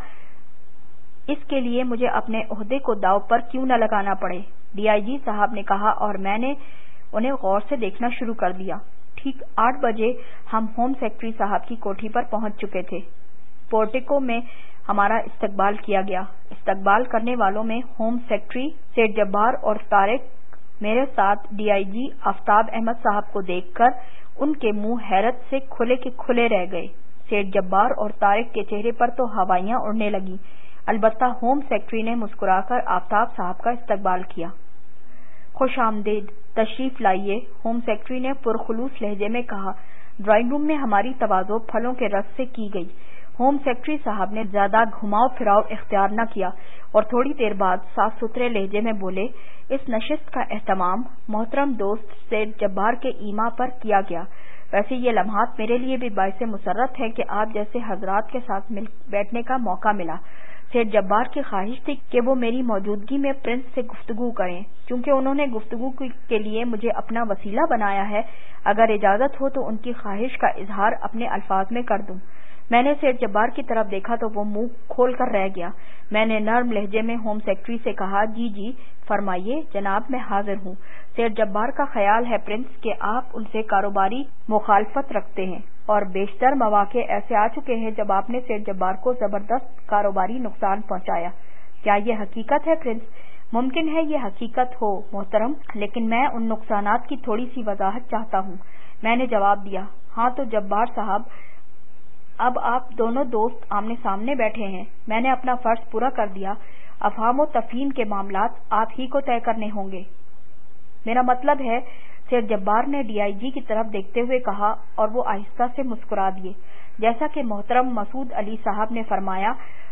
اس کے لیے مجھے اپنے عہدے کو داؤ پر کیوں نہ لگانا پڑے، ڈی آئی جی صاحب نے کہا، اور میں نے انہیں غور سے دیکھنا شروع کر دیا۔ ٹھیک 8 بجے ہم ہوم سیکرٹری صاحب کی کوٹھی پر پہنچ چکے تھے۔ پورٹیکو میں ہمارا استقبال کیا گیا۔ استقبال کرنے والوں میں ہوم سیکرٹری سیٹھ جبار اور طارق، میرے ساتھ ڈی آئی جی آفتاب احمد صاحب کو دیکھ کر ان کے منہ حیرت سے کھلے کے کھلے رہ گئے۔ سیٹھ جبار اور طارق کے چہرے پر تو ہوائیاں اڑنے لگیں، البتہ ہوم سیکرٹری نے مسکرا کر آفتاب صاحب کا استقبال کیا۔ خوش آمدید، تشریف لائیے، ہوم سیکرٹری نے پرخلوص لہجے میں کہا۔ ڈرائنگ روم میں ہماری تواضع پھلوں کے رس سے کی گئی۔ ہوم سیکرٹری صاحب نے زیادہ گھماؤ پھراؤ اختیار نہ کیا اور تھوڑی دیر بعد صاف ستھرے لہجے میں بولے، اس نشست کا اہتمام محترم دوست سیٹھ جبار کے ایما پر کیا گیا۔ ویسے یہ لمحات میرے لیے بھی باعث مسرت ہے کہ آپ جیسے حضرات کے ساتھ مل بیٹھنے کا موقع ملا۔ سیٹھ جبار کی خواہش تھی کہ وہ میری موجودگی میں پرنس سے گفتگو کریں، چونکہ انہوں نے گفتگو کے لیے مجھے اپنا وسیلہ بنایا ہے۔ اگر اجازت ہو تو ان کی خواہش کا اظہار اپنے الفاظ میں کر دوں۔ میں نے سیٹھ جبار کی طرف دیکھا تو وہ منہ کھول کر رہ گیا۔ میں نے نرم لہجے میں ہوم سیکرٹری سے کہا، جی جی فرمائیے جناب، میں حاضر ہوں۔ سیٹھ جبار کا خیال ہے پرنس کہ آپ ان سے کاروباری مخالفت رکھتے ہیں، اور بیشتر مواقع ایسے آ چکے ہیں جب آپ نے سیٹھ جبار کو زبردست کاروباری نقصان پہنچایا۔ کیا یہ حقیقت ہے پرنس؟ ممکن ہے یہ حقیقت ہو محترم، لیکن میں ان نقصانات کی تھوڑی سی وضاحت چاہتا ہوں۔ میں نے جواب دیا، ہاں تو جبار صاحب، اب آپ دونوں دوست آمنے سامنے بیٹھے ہیں، میں نے اپنا فرض پورا کر دیا، افہام و تفہیم کے معاملات آپ ہی کو طے کرنے ہوں گے۔ میرا مطلب ہے، سیٹھ جبار نے ڈی آئی جی کی طرف دیکھتے ہوئے کہا، اور وہ آہستہ سے مسکرا دیے۔ جیسا کہ محترم مسعود علی صاحب نے فرمایا،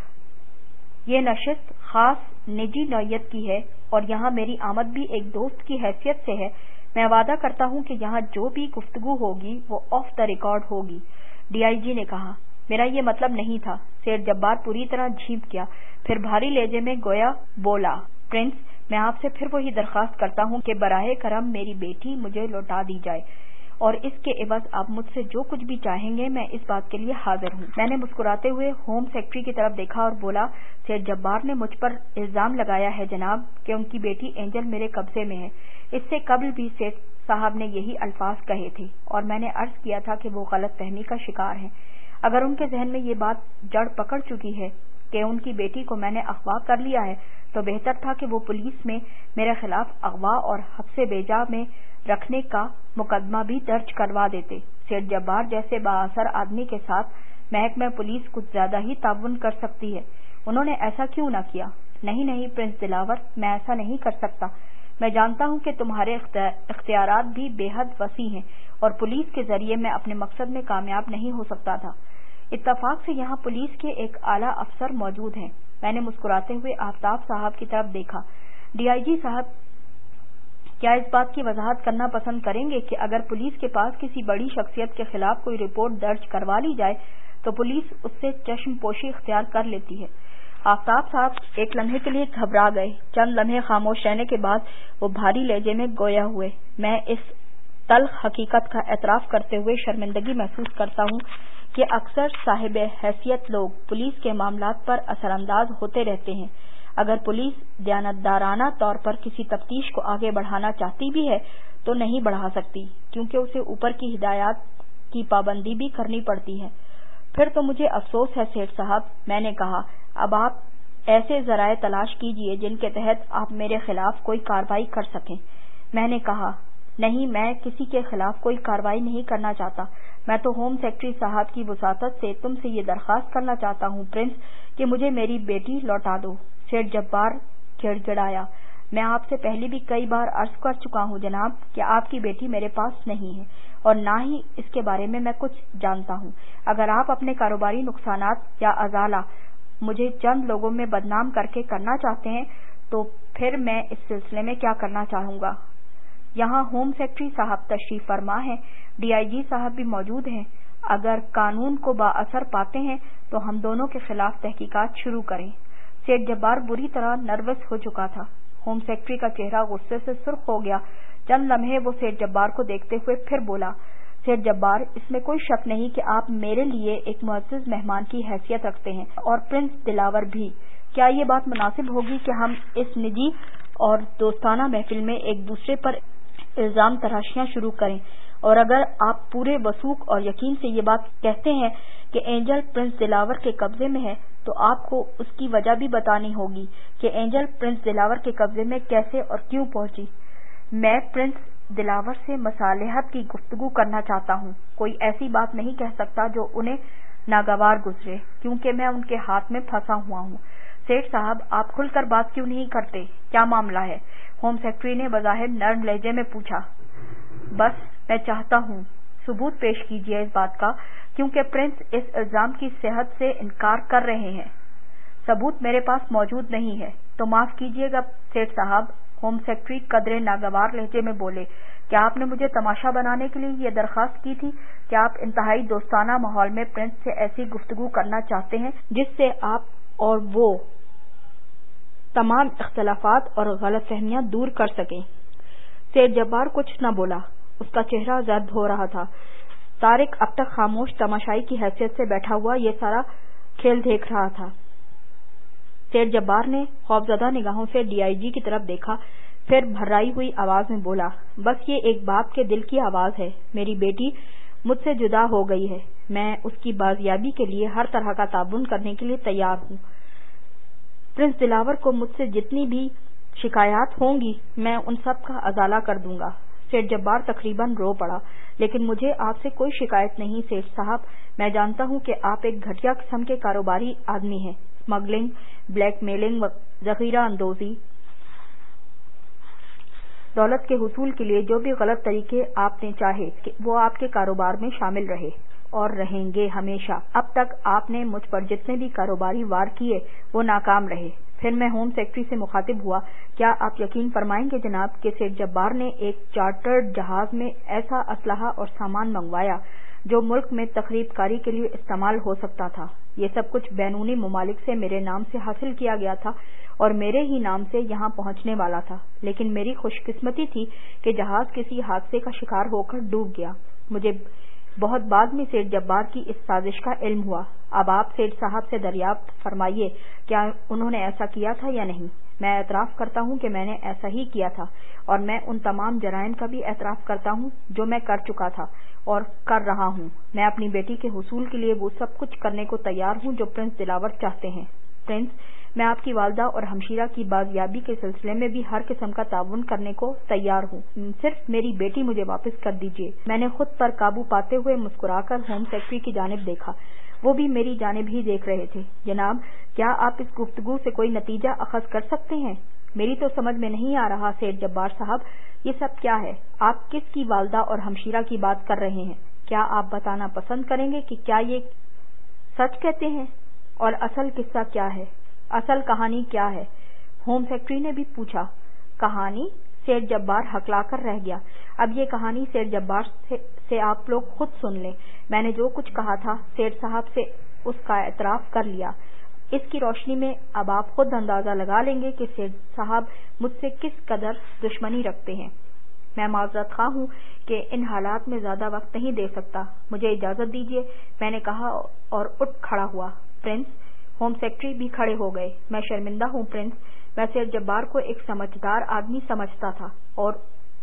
یہ نشست خاص نجی نوعیت کی ہے، اور یہاں میری آمد بھی ایک دوست کی حیثیت سے ہے۔ میں وعدہ کرتا ہوں کہ یہاں جو بھی گفتگو ہوگی وہ آف دا ریکارڈ ہوگی۔ ڈی آئی جی نے کہا، میرا یہ مطلب نہیں تھا۔ سیٹھ جبار پوری طرح جھینپ گیا، پھر بھاری لہجے میں گویا بولا، پرنس، میں آپ سے پھر وہی درخواست کرتا ہوں کہ براہ کرم میری بیٹی مجھے لوٹا دی جائے، اور اس کے عوض آپ مجھ سے جو کچھ بھی چاہیں گے میں اس بات کے لیے حاضر ہوں۔ میں نے مسکراتے ہوئے ہوم سیکرٹری کی طرف دیکھا اور بولا، سیٹھ جبار نے مجھ پر الزام لگایا ہے جناب کہ ان کی بیٹی اینجل میرے قبضے میں ہے۔ اس سے قبل بھی سیٹھ صاحب نے یہی الفاظ کہے تھے، اور میں نے عرض کیا تھا کہ وہ غلط فہمی کا شکار ہیں۔ اگر ان کے ذہن میں یہ بات جڑ پکڑ چکی ہے کہ ان کی بیٹی کو میں نے اغوا کر لیا ہے، تو بہتر تھا کہ وہ پولیس میں میرے خلاف اغوا اور حبس بیجا میں رکھنے کا مقدمہ بھی درج کروا دیتے۔ سیٹھ جبار جیسے بااثر آدمی کے ساتھ محکمہ پولیس کچھ زیادہ ہی تعاون کر سکتی ہے، انہوں نے ایسا کیوں نہ کیا؟ نہیں پرنس دلاور، میں ایسا نہیں کر سکتا۔ میں جانتا ہوں کہ تمہارے اختیارات بھی بے حد وسیع ہیں، اور پولیس کے ذریعے میں اپنے مقصد میں کامیاب نہیں ہو سکتا تھا۔ اتفاق سے یہاں پولیس کے ایک اعلیٰ افسر موجود ہیں۔ میں نے مسکراتے ہوئے آفتاب صاحب کی طرف دیکھا۔ ڈی آئی جی صاحب کیا اس بات کی وضاحت کرنا پسند کریں گے کہ اگر پولیس کے پاس کسی بڑی شخصیت کے خلاف کوئی رپورٹ درج کروا لی جائے تو پولیس اس سے چشم پوشی اختیار کر لیتی ہے؟ آفتاب صاحب ایک لمحے کے لیے گھبرا گئے۔ چند لمحے خاموش رہنے کے بعد وہ بھاری لہجے میں گویا ہوئے، میں اس تلخ حقیقت کا اعتراف کرتے ہوئے شرمندگی محسوس کرتا ہوں کہ اکثر صاحب حیثیت لوگ پولیس کے معاملات پر اثر انداز ہوتے رہتے ہیں۔ اگر پولیس دیانتدارانہ طور پر کسی تفتیش کو آگے بڑھانا چاہتی بھی ہے تو نہیں بڑھا سکتی، کیونکہ اسے اوپر کی ہدایات کی پابندی بھی کرنی پڑتی ہے۔ پھر تو مجھے افسوس ہے سیٹھ صاحب، میں نے کہا، اب آپ ایسے ذرائع تلاش کیجئے جن کے تحت آپ میرے خلاف کوئی کارروائی کر سکیں۔ میں نے کہا، نہیں، میں کسی کے خلاف کوئی کارروائی نہیں کرنا چاہتا۔ میں تو ہوم سیکرٹری صاحب کی وساطت سے تم سے یہ درخواست کرنا چاہتا ہوں پرنس کہ مجھے میری بیٹی لوٹا دو۔ سیٹھ جبار گڑگڑایا، میں آپ سے پہلے بھی کئی بار عرض کر چکا ہوں جناب کہ آپ کی بیٹی میرے پاس نہیں ہے، اور نہ ہی اس کے بارے میں کچھ جانتا ہوں۔ اگر آپ اپنے کاروباری نقصانات یا ازالہ مجھے چند لوگوں میں بدنام کر کے کرنا چاہتے ہیں تو پھر میں اس سلسلے میں کیا کرنا چاہوں گا؟ یہاں ہوم سیکرٹری صاحب تشریف فرما ہیں، ڈی آئی جی صاحب بھی موجود ہیں۔ اگر قانون کو بااثر پاتے ہیں تو ہم دونوں کے خلاف تحقیقات شروع کریں۔ سیٹھ جبار بری طرح نروس ہو چکا تھا۔ ہوم سیکرٹری کا چہرہ غصے سے سرخ ہو گیا۔ چند لمحے وہ سیٹھ جبار کو دیکھتے ہوئے پھر بولا، سیٹھ جبار، اس میں کوئی شک نہیں کہ آپ میرے لیے ایک معزز مہمان کی حیثیت رکھتے ہیں، اور پرنس دلاور بھی۔ کیا یہ بات مناسب ہوگی کہ ہم اس نجی اور دوستانہ محفل میں ایک دوسرے پر الزام تراشیاں شروع کریں؟ اور اگر آپ پورے وثوق اور یقین سے یہ بات کہتے ہیں کہ اینجل پرنس دلاور کے قبضے میں ہے، تو آپ کو اس کی وجہ بھی بتانی ہوگی کہ اینجل پرنس دلاور کے قبضے میں کیسے اور کیوں پہنچی۔ میں پرنس دلاور سے مصالحت کی گفتگو کرنا چاہتا ہوں۔ کوئی ایسی بات نہیں کہہ سکتا جو انہیں ناگوار گزرے، کیونکہ میں ان کے ہاتھ میں پھنسا ہوا ہوں۔ سیٹھ صاحب، آپ کھل کر بات کیوں نہیں کرتے؟ کیا معاملہ ہے؟ ہوم سیکرٹری نے بظاہر نرم لہجے میں پوچھا۔ بس میں چاہتا ہوں ثبوت پیش کیجیے اس بات کا، کیونکہ پرنس اس الزام کی صحت سے انکار کر رہے ہیں۔ ثبوت میرے پاس موجود نہیں ہے۔ تو معاف کیجیے گا سیٹھ صاحب، ہوم سیکرٹری قدرے ناگوار لہجے میں بولے، کیا آپ نے مجھے تماشا بنانے کے لیے یہ درخواست کی تھی؟ کیا آپ انتہائی دوستانہ ماحول میں پرنس سے ایسی گفتگو کرنا چاہتے ہیں جس سے آپ اور وہ تمام اختلافات اور غلط فہمیاں دور کر سکیں؟ سیٹھ جبار کچھ نہ بولا، اس کا چہرہ زرد ہو رہا تھا۔ طارق اب تک خاموش تماشائی کی حیثیت سے بیٹھا ہوا یہ سارا کھیل دیکھ رہا تھا۔ سیٹھ جبار نے خوفزدہ نگاہوں سے ڈی آئی جی کی طرف دیکھا، پھر بھرائی ہوئی آواز میں بولا، بس یہ ایک باپ کے دل کی آواز ہے۔ میری بیٹی مجھ سے جدا ہو گئی ہے، میں اس کی بازیابی کے لیے ہر طرح کا تعاون کرنے کے لیے تیار ہوں۔ پرنس دلاور کو مجھ سے جتنی بھی شکایات ہوں گی میں ان سب کا ازالہ کر دوں گا۔ سیٹھ جبار تقریباً رو پڑا۔ لیکن مجھے آپ سے کوئی شکایت نہیں سیٹھ صاحب، میں جانتا ہوں کہ آپ ایک گھٹیا قسم کے کاروباری آدمی ہیں۔ اسمگلنگ، بلیک میلنگ، ذخیرہ اندوزی، دولت کے حصول کے لیے جو بھی غلط طریقے آپ نے چاہے وہ آپ کے کاروبار میں شامل رہے اور رہیں گے ہمیشہ۔ اب تک آپ نے مجھ پر جتنے بھی کاروباری وار کیے وہ ناکام رہے۔ پھر میں ہوم سیکرٹری سے مخاطب ہوا، کیا آپ یقین فرمائیں گے جناب کہ سیٹھ جبار نے ایک چارٹرڈ جہاز میں ایسا اسلحہ اور سامان منگوایا جو ملک میں تخریب کاری کے لیے استعمال ہو سکتا تھا۔ یہ سب کچھ بیرونی ممالک سے میرے نام سے حاصل کیا گیا تھا اور میرے ہی نام سے یہاں پہنچنے والا تھا، لیکن میری خوش قسمتی تھی کہ جہاز کسی حادثے کا شکار ہو کر ڈوب گیا۔ مجھے بہت بعد میں سیٹھ جبار کی اس سازش کا علم ہوا۔ اب آپ سیٹھ صاحب سے دریافت فرمائیے کیا انہوں نے ایسا کیا تھا یا نہیں۔ میں اعتراف کرتا ہوں کہ میں نے ایسا ہی کیا تھا، اور میں ان تمام جرائم کا بھی اعتراف کرتا ہوں جو میں کر چکا تھا اور کر رہا ہوں۔ میں اپنی بیٹی کے حصول کے لیے وہ سب کچھ کرنے کو تیار ہوں جو پرنس دلاور چاہتے ہیں۔ پرنس، میں آپ کی والدہ اور ہمشیرہ کی بازیابی کے سلسلے میں بھی ہر قسم کا تعاون کرنے کو تیار ہوں، صرف میری بیٹی مجھے واپس کر دیجیے۔ میں نے خود پر قابو پاتے ہوئے مسکرا کر ہوم سیکرٹری کی جانب دیکھا، وہ بھی میری جانب ہی دیکھ رہے تھے۔ جناب، کیا آپ اس گفتگو سے کوئی نتیجہ اخذ کر سکتے ہیں؟ میری تو سمجھ میں نہیں آ رہا سیٹھ جبار صاحب، یہ سب کیا ہے؟ آپ کس کی والدہ اور ہمشیرہ کی بات کر رہے ہیں؟ کیا آپ بتانا پسند کریں گے کہ کیا یہ سچ کہتے ہیں؟ اور اصل قصہ کیا ہے؟ اصل کہانی کیا ہے؟ ہوم سیکرٹری نے بھی پوچھا۔ کہانی؟ سیٹھ جبار ہکلا کر رہ گیا۔ اب یہ کہانی سیٹھ جبار سے آپ لوگ خود سن لیں۔ میں نے جو کچھ کہا تھا سیٹھ صاحب سے اس کا اعتراف کر لیا۔ اس کی روشنی میں اب آپ خود اندازہ لگا لیں گے کہ سیٹھ صاحب مجھ سے کس قدر دشمنی رکھتے ہیں۔ میں معذرت خواہ ہوں کہ ان حالات میں زیادہ وقت نہیں دے سکتا، مجھے اجازت دیجیے، میں نے کہا اور اٹھ کھڑا ہوا۔ پرنس، ہوم سیکرٹری بھی کھڑے ہو گئے۔ میں شرمندہ ہوں پرنس، میں سیٹھ جبار کو ایک سمجھدار آدمی سمجھتا تھا اور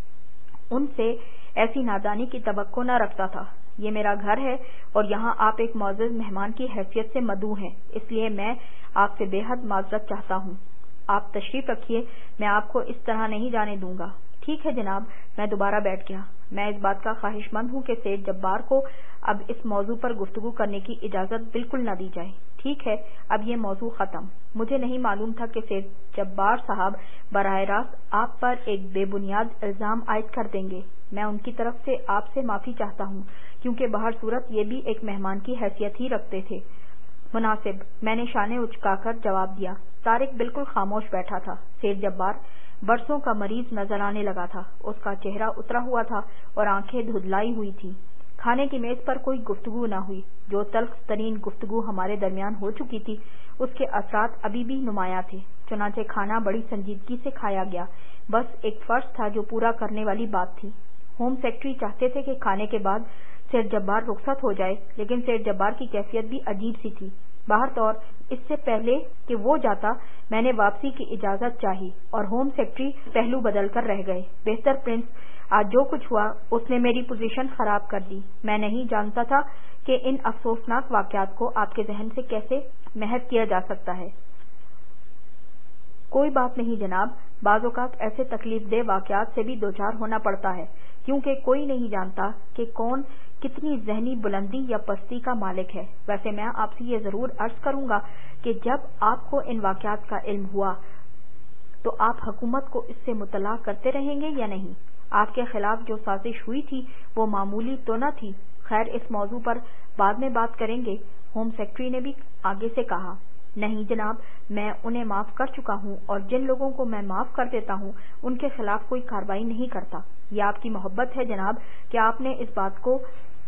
ان سے ایسی نادانی کی توقع نہ رکھتا تھا۔ یہ میرا گھر ہے اور یہاں آپ ایک معزز مہمان کی حیثیت سے مدعو ہیں، اس لیے میں آپ سے بے حد معذرت چاہتا ہوں۔ آپ تشریف رکھیے، میں آپ کو اس طرح نہیں جانے دوں گا۔ ٹھیک ہے جناب، میں دوبارہ بیٹھ گیا۔ میں اس بات کا خواہش مند ہوں کہ سیٹھ جبار کو اب اس موضوع پر گفتگو کرنے کی اجازت بالکل نہ دی جائے۔ ٹھیک ہے، اب یہ موضوع ختم۔ مجھے نہیں معلوم تھا کہ سیٹھ جبار صاحب براہ راست آپ پر ایک بے بنیاد الزام عائد کر دیں گے۔ میں ان کی طرف سے آپ سے معافی چاہتا ہوں، کیونکہ بہر صورت یہ بھی ایک مہمان کی حیثیت ہی رکھتے تھے۔ مناسب، میں نے شانے اچکا کر جواب دیا۔ طارق بالکل خاموش بیٹھا تھا۔ سیٹھ جبار برسوں کا مریض نظر آنے لگا تھا، اس کا چہرہ اترا ہوا تھا اور آنکھیں دھندلائی ہوئی تھیں۔ کھانے کی میز پر کوئی گفتگو نہ ہوئی۔ جو تلخ ترین گفتگو ہمارے درمیان ہو چکی تھی اس کے اثرات ابھی بھی نمایاں تھے، چنانچہ کھانا بڑی سنجیدگی سے کھایا گیا۔ بس ایک فرض تھا جو پورا کرنے والی بات تھی۔ ہوم سیکرٹری چاہتے تھے کہ کھانے کے بعد سیٹھ جبار رخصت ہو جائے، لیکن سیٹھ جبار کی کیفیت بھی عجیب سی تھی۔ باہر طور اس سے پہلے کہ وہ جاتا میں نے واپسی کی اجازت چاہی اور ہوم سیکرٹری پہلو بدل کر رہ گئے۔ بہتر پرنس، آج جو کچھ ہوا اس نے میری پوزیشن خراب کر دی۔ میں نہیں جانتا تھا کہ ان افسوسناک واقعات کو آپ کے ذہن سے کیسے محو کیا جا سکتا ہے۔ کوئی بات نہیں جناب، بعض اوقات ایسے تکلیف دہ واقعات سے بھی دوچار ہونا پڑتا ہے، کیونکہ کوئی نہیں جانتا کہ کون کتنی ذہنی بلندی یا پستی کا مالک ہے۔ ویسے میں آپ سے یہ ضرور عرض کروں گا کہ جب آپ کو ان واقعات کا علم ہوا تو آپ حکومت کو اس سے مطلع کرتے رہیں گے یا نہیں؟ آپ کے خلاف جو سازش ہوئی تھی وہ معمولی تو نہ تھی۔ خیر، اس موضوع پر بعد میں بات کریں گے، ہوم سیکرٹری نے بھی آگے سے کہا۔ نہیں جناب، میں انہیں معاف کر چکا ہوں اور جن لوگوں کو میں معاف کر دیتا ہوں ان کے خلاف کوئی کارروائی نہیں کرتا۔ یہ آپ کی محبت ہے جناب کہ آپ نے اس بات کو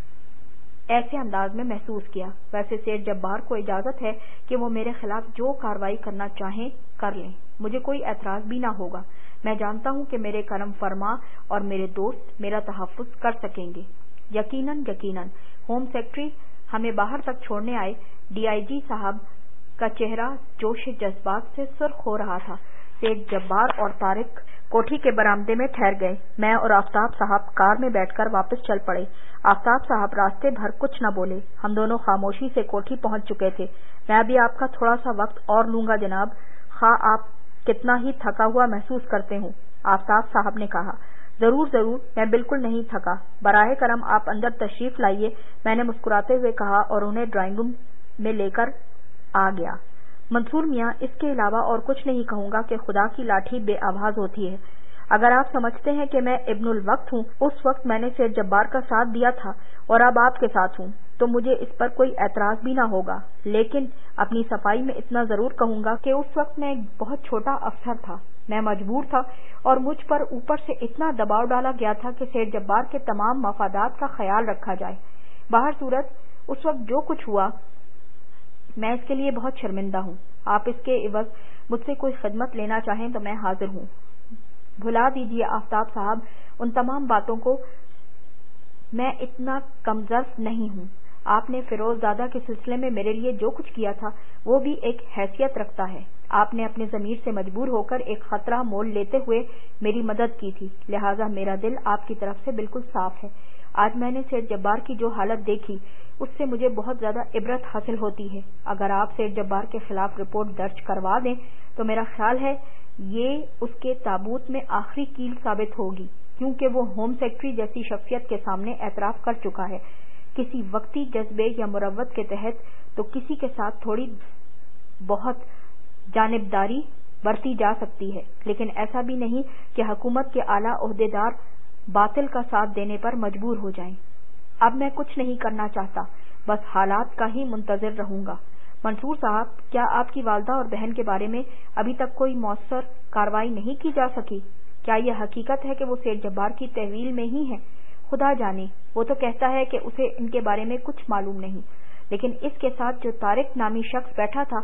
ایسے انداز میں محسوس کیا۔ ویسے سیٹھ جبار کو اجازت ہے کہ وہ میرے خلاف جو کارروائی کرنا چاہیں کر لیں، مجھے کوئی اعتراض بھی نہ ہوگا۔ میں جانتا ہوں کہ میرے کرم فرما اور میرے دوست میرا تحفظ کر سکیں گے۔ یقیناً یقیناً۔ ہوم سیکرٹری ہمیں باہر تک چھوڑنے آئے۔ ڈی آئی جی صاحب کا چہرہ جوش جذبات سے سرخ ہو رہا تھا۔ سیٹھ جبار اور طارق کوٹھی کے برآمدے میں ٹھہر گئے۔ میں اور آفتاب صاحب کار میں بیٹھ کر واپس چل پڑے۔ آفتاب صاحب راستے بھر کچھ نہ بولے۔ ہم دونوں خاموشی سے کوٹھی پہنچ چکے تھے۔ میں ابھی آپ کا تھوڑا سا وقت اور لوں گا جناب، خواہ آپ کتنا ہی تھکا ہوا محسوس کرتے ہوں، آفتاب صاحب نے کہا۔ ضرور ضرور، میں بالکل نہیں تھکا، براہ کرم آپ اندر تشریف لائیے، میں نے مسکراتے ہوئے کہا اور انہیں ڈرائنگ روم میں لے کر آ گیا۔ منصور میاں، اس کے علاوہ اور کچھ نہیں کہوں گا کہ خدا کی لاٹھی بے آواز ہوتی ہے۔ اگر آپ سمجھتے ہیں کہ میں ابن الوقت ہوں، اس وقت میں نے سیٹھ جبار کا ساتھ دیا تھا اور اب آپ کے ساتھ ہوں، تو مجھے اس پر کوئی اعتراض بھی نہ ہوگا، لیکن اپنی صفائی میں اتنا ضرور کہوں گا کہ اس وقت میں ایک بہت چھوٹا افسر تھا، میں مجبور تھا اور مجھ پر اوپر سے اتنا دباؤ ڈالا گیا تھا کہ سیٹھ جبار کے تمام مفادات کا خیال رکھا جائے۔ باہر صورت اس وقت جو کچھ ہوا، میں اس کے لیے بہت شرمندہ ہوں۔ آپ اس کے عوض مجھ سے کوئی خدمت لینا چاہیں تو میں حاضر ہوں۔ بھلا دیجیے آفتاب صاحب ان تمام باتوں کو، میں اتنا کمظرف نہیں ہوں۔ آپ نے فیروز دادا کے سلسلے میں میرے لیے جو کچھ کیا تھا وہ بھی ایک حیثیت رکھتا ہے۔ آپ نے اپنے ضمیر سے مجبور ہو کر ایک خطرہ مول لیتے ہوئے میری مدد کی تھی، لہٰذا میرا دل آپ کی طرف سے بالکل صاف ہے۔ آج میں نے سیٹھ جبار کی جو حالت دیکھی اس سے مجھے بہت زیادہ عبرت حاصل ہوتی ہے۔ اگر آپ سیٹھ جبار کے خلاف رپورٹ درج کروا دیں تو میرا خیال ہے یہ اس کے تابوت میں آخری کیل ثابت ہوگی، کیونکہ وہ ہوم سیکرٹری جیسی شخصیت کے سامنے اعتراف کر چکا ہے۔ کسی وقتی جذبے یا مروت کے تحت تو کسی کے ساتھ تھوڑی بہت جانبداری برتی جا سکتی ہے، لیکن ایسا بھی نہیں کہ حکومت کے اعلیٰ عہدیدار باطل کا ساتھ دینے پر مجبور ہو جائیں۔ اب میں کچھ نہیں کرنا چاہتا، بس حالات کا ہی منتظر رہوں گا۔ منصور صاحب، کیا آپ کی والدہ اور بہن کے بارے میں ابھی تک کوئی مؤثر کارروائی نہیں کی جا سکی؟ کیا یہ حقیقت ہے کہ وہ سیٹھ جبار کی تحویل میں ہی ہیں؟ خدا جانے، وہ تو کہتا ہے کہ اسے ان کے بارے میں کچھ معلوم نہیں، لیکن اس کے ساتھ جو طارق نامی شخص بیٹھا تھا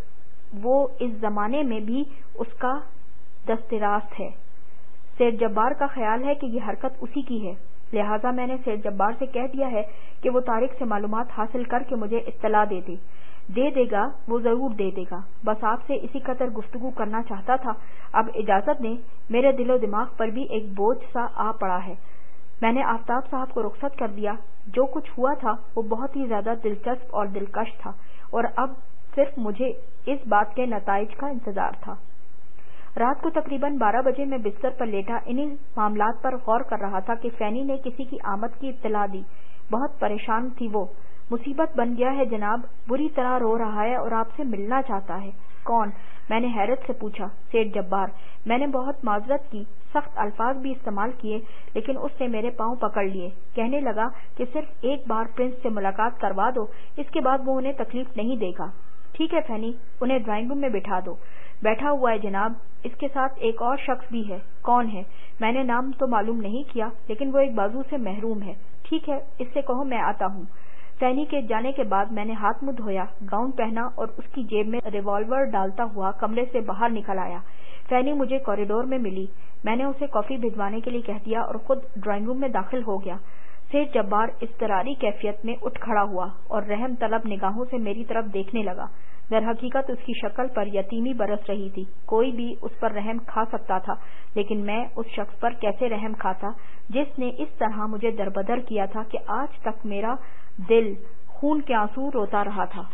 وہ اس زمانے میں بھی اس کا دست راست ہے۔ سیٹھ جبار کا خیال ہے کہ یہ حرکت اسی کی ہے، لہٰذا میں نے سیٹھ جبار سے کہہ دیا ہے کہ وہ طارق سے معلومات حاصل کر کے مجھے اطلاع دے دے گا، وہ ضرور دے دے گا۔ بس آپ سے اسی قدر گفتگو کرنا چاہتا تھا۔ اب اجازت دیں، میرے دل و دماغ پر بھی ایک بوجھ سا آ پڑا ہے۔ میں نے آفتاب صاحب کو رخصت کر دیا۔ جو کچھ ہوا تھا وہ بہت ہی زیادہ دلچسپ اور دلکش تھا، اور اب صرف مجھے اس بات کے نتائج کا انتظار تھا۔ رات کو تقریباً 12 بجے میں بستر پر لیٹا انہی معاملات پر غور کر رہا تھا کہ فینی نے کسی کی آمد کی اطلاع دی۔ بہت پریشان تھی وہ۔ مصیبت بن گیا ہے جناب، بری طرح رو رہا ہے اور آپ سے ملنا چاہتا ہے۔ کون؟ میں نے حیرت سے پوچھا۔ سیٹھ جبار۔ میں نے بہت معذرت کی، سخت الفاظ بھی استعمال کیے، لیکن اس نے میرے پاؤں پکڑ لیے۔ کہنے لگا کہ صرف ایک بار پرنس سے ملاقات کروا دو، اس کے بعد وہ انہیں تکلیف نہیں دے گا۔ ٹھیک ہے فینی، انہیں ڈرائنگ روم میں بٹھا دو۔ بیٹھا ہوا ہے جناب، اس کے ساتھ ایک اور شخص بھی ہے۔ کون ہے؟ میں نے نام تو معلوم نہیں کیا، لیکن وہ ایک بازو سے محروم ہے۔ ٹھیک ہے، اس سے کہو میں آتا ہوں۔ فینی کے جانے کے بعد میں نے ہاتھ منہ دھویا، گاؤن پہنا اور اس کی جیب میں ریوالور ڈالتا ہوا کمرے سے باہر نکل آیا۔ فینی مجھے کوریڈور میں ملی. میں نے اسے کافی بھجوانے کے لیے کہہ دیا اور خود ڈرائنگ روم میں داخل ہو گیا. سیٹھ جبار اضطراری کیفیت میں اٹھ کھڑا ہوا اور رحم طلب نگاہوں سے میری طرف دیکھنے لگا. در حقیقت اس کی شکل پر یتیمی برس رہی تھی. کوئی بھی اس پر رحم کھا سکتا تھا، لیکن میں اس شخص پر کیسے رحم کھاتا جس نے اس طرح مجھے دربدر کیا تھا کہ آج تک میرا دل خون کے آنسو روتا رہا تھا.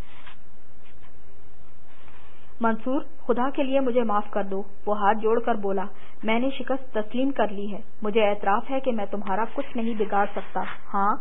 منصور، خدا کے لیے مجھے معاف کر دو. وہ ہاتھ جوڑ کر بولا. میں نے شکست تسلیم کر لی ہے. مجھے اعتراف ہے کہ میں تمہارا کچھ نہیں بگاڑ سکتا. ہاں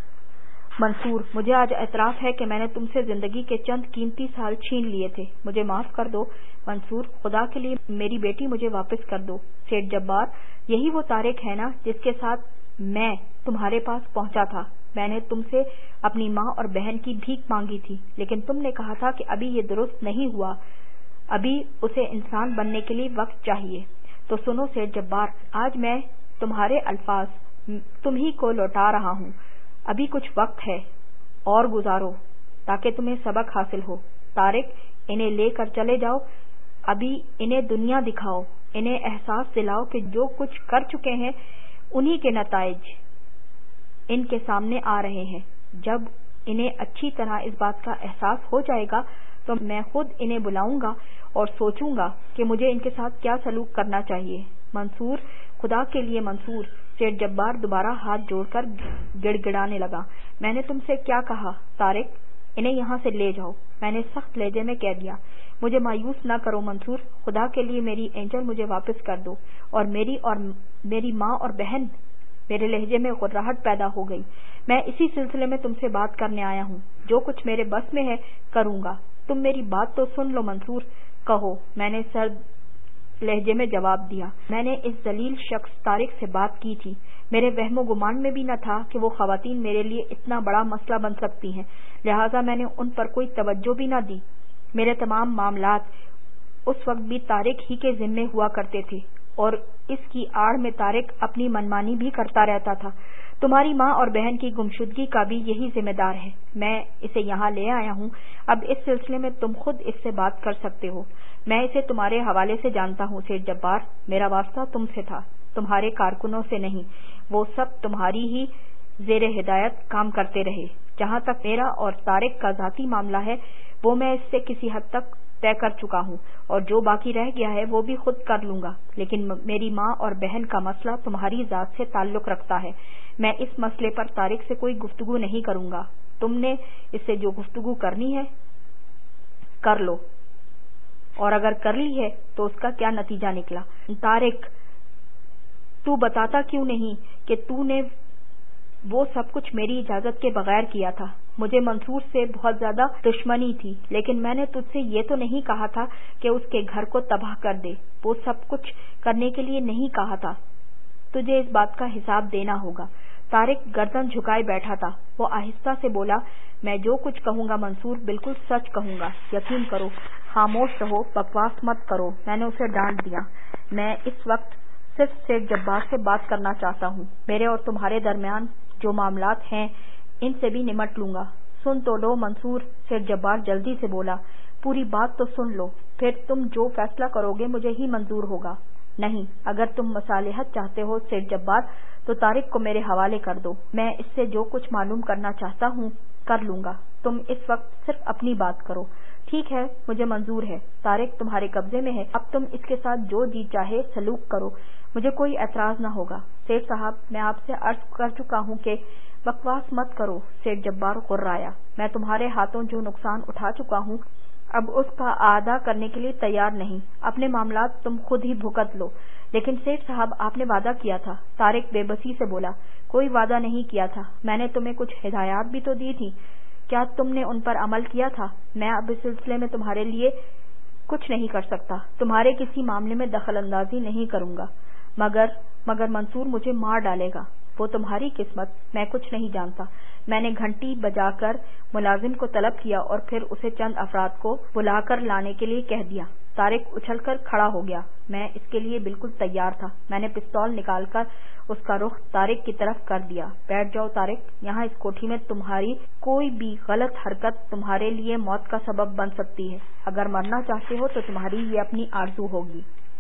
منصور، مجھے آج اعتراف ہے کہ میں نے تم سے زندگی کے چند قیمتی سال چھین لیے تھے. مجھے معاف کر دو. منصور، خدا کے لیے میری بیٹی مجھے واپس کر دو. سیٹھ جبار، یہی وہ طارق ہے نا جس کے ساتھ میں تمہارے پاس پہنچا تھا. میں نے تم سے اپنی ماں اور بہن کی بھیک مانگی تھی، لیکن تم نے کہا تھا کہ ابھی یہ درست نہیں ہوا، ابھی اسے انسان بننے کے لیے وقت چاہیے. تو سنو سیٹھ جبار، آج میں تمہارے الفاظ تم ہی کو لوٹا رہا ہوں. ابھی کچھ وقت ہے اور گزارو تاکہ تمہیں سبق حاصل ہو. طارق، انہیں لے کر چلے جاؤ. ابھی انہیں دنیا دکھاؤ. انہیں احساس دلاؤ کہ جو کچھ کر چکے ہیں انہی کے نتائج ان کے سامنے آ رہے ہیں. جب انہیں اچھی طرح اس بات کا احساس ہو جائے گا تو میں خود انہیں بلاؤں گا اور سوچوں گا کہ مجھے ان کے ساتھ کیا سلوک کرنا چاہیے. منصور، خدا کے لیے منصور. سیٹھ جبار دوبارہ ہاتھ جوڑ کر گڑ گڑانے لگا. میں نے تم سے کیا کہا طارق؟ انہیں یہاں سے لے جاؤ. میں نے سخت لہجے میں کہہ دیا. مجھے مایوس نہ کرو منصور. خدا کے لیے میری اینجل مجھے واپس کر دو. اور میری ماں اور بہن. میرے لہجے میں غراہٹ پیدا ہو گئی. میں اسی سلسلے میں تم سے بات کرنے آیا ہوں. جو کچھ میرے بس میں ہے کروں گا. تم میری بات تو سن لو منصور. کہو. میں نے سرد لہجے میں جواب دیا. میں نے اس ذلیل شخص طارق سے بات کی تھی. میرے وہم و گمان میں بھی نہ تھا کہ وہ خواتین میرے لیے اتنا بڑا مسئلہ بن سکتی ہیں، لہٰذا میں نے ان پر کوئی توجہ بھی نہ دی. میرے تمام معاملات اس وقت بھی طارق ہی کے ذمے ہوا کرتے تھے اور اس کی آڑ میں طارق اپنی منمانی بھی کرتا رہتا تھا. تمہاری ماں اور بہن کی گمشدگی کا بھی یہی ذمہ دار ہے. میں اسے یہاں لے آیا ہوں. اب اس سلسلے میں تم خود اس سے بات کر سکتے ہو. میں اسے تمہارے حوالے سے جانتا ہوں سیٹھ جبار. میرا واسطہ تم سے تھا، تمہارے کارکنوں سے نہیں. وہ سب تمہاری ہی زیر ہدایت کام کرتے رہے. جہاں تک میرا اور طارق کا ذاتی معاملہ ہے وہ میں اس سے کسی حد تک طے کر چکا ہوں اور جو باقی رہ گیا ہے وہ بھی خود کر لوں گا. لیکن میری ماں اور بہن کا مسئلہ تمہاری ذات سے تعلق رکھتا ہے. میں اس مسئلے پر طارق سے کوئی گفتگو نہیں کروں گا. تم نے اس سے جو گفتگو کرنی ہے کر لو، اور اگر کر لی ہے تو اس کا کیا نتیجہ نکلا. طارق، تو بتاتا کیوں نہیں کہ تو نے وہ سب کچھ میری اجازت کے بغیر کیا تھا. مجھے منصور سے بہت زیادہ دشمنی تھی، لیکن میں نے تجھ سے یہ تو نہیں کہا تھا کہ اس کے گھر کو تباہ کر دے. وہ سب کچھ کرنے کے لیے نہیں کہا تھا. تجھے اس بات کا حساب دینا ہوگا. طارق گردن جھکائے بیٹھا تھا. وہ آہستہ سے بولا. میں جو کچھ کہوں گا منصور بالکل سچ کہوں گا. یقین کرو. خاموش رہو، بکواس مت کرو. میں نے اسے ڈانٹ دیا. میں اس وقت صرف سیٹھ جبار سے بات کرنا چاہتا ہوں. میرے اور تمہارے درمیان جو معاملات ہیں ان سے بھی نمٹ لوں گا. سن تو لو منصور. سیٹھ جبار جلدی سے بولا. پوری بات تو سن لو، پھر تم جو فیصلہ کرو گے مجھے ہی منظور ہوگا. نہیں، اگر تم مصالحت چاہتے ہو سیٹھ جبار تو طارق کو میرے حوالے کر دو. میں اس سے جو کچھ معلوم کرنا چاہتا ہوں کر لوں گا. تم اس وقت صرف اپنی بات کرو. ٹھیک ہے، مجھے منظور ہے. طارق تمہارے قبضے میں ہے. اب تم اس کے ساتھ جو جی چاہے سلوک کرو. مجھے کوئی اعتراض نہ ہوگا. سیٹھ صاحب، میں آپ سے عرض کر چکا ہوں کہ بکواس مت کرو. سیٹھ جبار غرایا. میں تمہارے ہاتھوں جو نقصان اٹھا چکا ہوں اب اس کا اعادہ کرنے کے لیے تیار نہیں. اپنے معاملات تم خود ہی بھگت لو. لیکن سیٹھ صاحب، آپ نے وعدہ کیا تھا. طارق بے بسی سے بولا. کوئی وعدہ نہیں کیا تھا. میں نے تمہیں کچھ ہدایات بھی تو دی تھی. کیا تم نے ان پر عمل کیا تھا؟ میں اب اس سلسلے میں تمہارے لیے کچھ نہیں کر سکتا. تمہارے کسی معاملے میں دخل اندازی نہیں کروں گا. مگر منصور مجھے مار ڈالے گا. وہ تمہاری قسمت. میں کچھ نہیں جانتا. میں نے گھنٹی بجا کر ملازم کو طلب کیا اور پھر اسے چند افراد کو بلا کر لانے کے لیے کہہ دیا. طارق اچھل کر کھڑا ہو گیا. میں اس کے لیے بالکل تیار تھا. میں نے پستول نکال کر اس کا رخ طارق کی طرف کر دیا. بیٹھ جاؤ طارق. یہاں اس کوٹھی میں تمہاری کوئی بھی غلط حرکت تمہارے لیے موت کا سبب بن سکتی ہے. اگر مرنا چاہتے ہو تو تمہاری یہ اپنی آرزو ہوگی.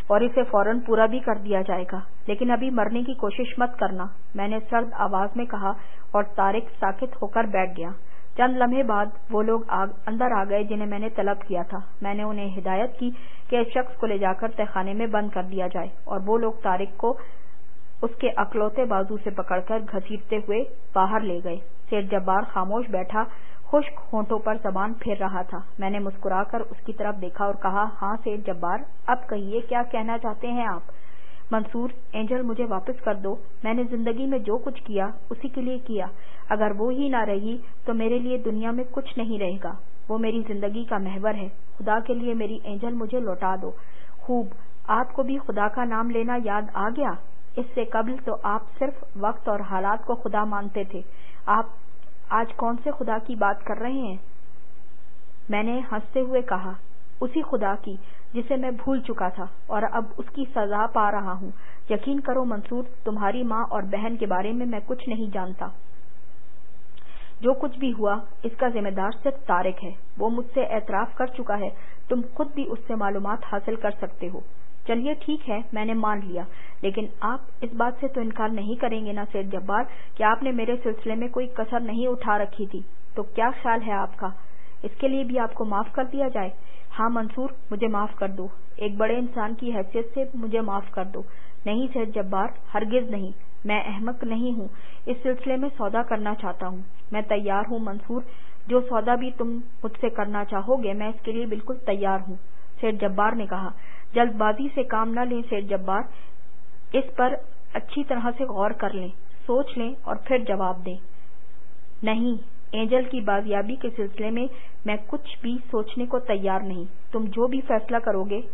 اور اسے فوراً پورا بھی کر دیا جائے گا، لیکن ابھی مرنے کی کوشش مت کرنا، میں نے سرد آواز میں کہا، اور طارق ساکت ہو کر بیٹھ گیا۔ چند لمحے بعد وہ لوگ اندر آ گئے جنہیں میں نے طلب کیا تھا۔ میں نے انہیں ہدایت کی کہ اس شخص کو لے جا کر تہہ خانے میں بند کر دیا جائے، اور وہ لوگ طارق کو اس کے اکلوتے بازو سے پکڑ کر گھسیٹتے ہوئے باہر لے گئے۔ سیٹھ جبار خاموش بیٹھا، خشک ہونٹوں پر زبان پھیر رہا تھا۔ میں نے مسکرا کر اس کی طرف دیکھا اور کہا، ہاں سیٹھ جبار، اب کہیے کیا کہنا چاہتے ہیں آپ؟ منصور، اینجل مجھے واپس کر دو۔ میں نے زندگی میں جو کچھ کیا اسی کے لیے کیا، اگر وہ ہی نہ رہی تو میرے لیے دنیا میں کچھ نہیں رہے گا۔ وہ میری زندگی کا محور ہے، خدا کے لیے میری اینجل مجھے لوٹا دو۔ خوب، آپ کو بھی خدا کا نام لینا یاد آ گیا؟ اس سے قبل تو آپ صرف وقت اور حالات کو خدا مانتے تھے، آپ آج کون سے خدا کی بات کر رہے ہیں؟ میں نے ہنستے ہوئے کہا، اسی خدا کی جسے میں بھول چکا تھا اور اب اس کی سزا پا رہا ہوں۔ یقین کرو منصور، تمہاری ماں اور بہن کے بارے میں کچھ نہیں جانتا۔ جو کچھ بھی ہوا اس کا ذمہ دار صرف طارق ہے، وہ مجھ سے اعتراف کر چکا ہے، تم خود بھی اس سے معلومات حاصل کر سکتے ہو۔ چلیے ٹھیک ہے، میں نے مان لیا، لیکن آپ اس بات سے تو انکار نہیں کریں گے نا سیٹھ جبار کہ آپ نے میرے سلسلے میں کوئی کسر نہیں اٹھا رکھی تھی؟ تو کیا خیال ہے آپ کا، اس کے لیے بھی آپ کو معاف کر دیا جائے؟ ہاں منصور، مجھے معاف کر دو، ایک بڑے انسان کی حیثیت سے مجھے معاف کر دو۔ نہیں سیٹھ جبار، ہرگز نہیں، میں احمق نہیں ہوں، اس سلسلے میں سودا کرنا چاہتا ہوں۔ میں تیار ہوں منصور، جو سودا بھی تم مجھ سے کرنا چاہو گے میں اس کے لیے بالکل تیار ہوں۔ سیٹھ جبار نے کہا، جلد بازی سے کام نہ لیں سیٹھ جبار، اس پر اچھی طرح سے غور کر لیں، سوچ لیں اور پھر جواب دیں۔ نہیں، اینجل کی بازیابی کے سلسلے میں کچھ بھی سوچنے کو تیار نہیں، تم جو بھی فیصلہ کرو گے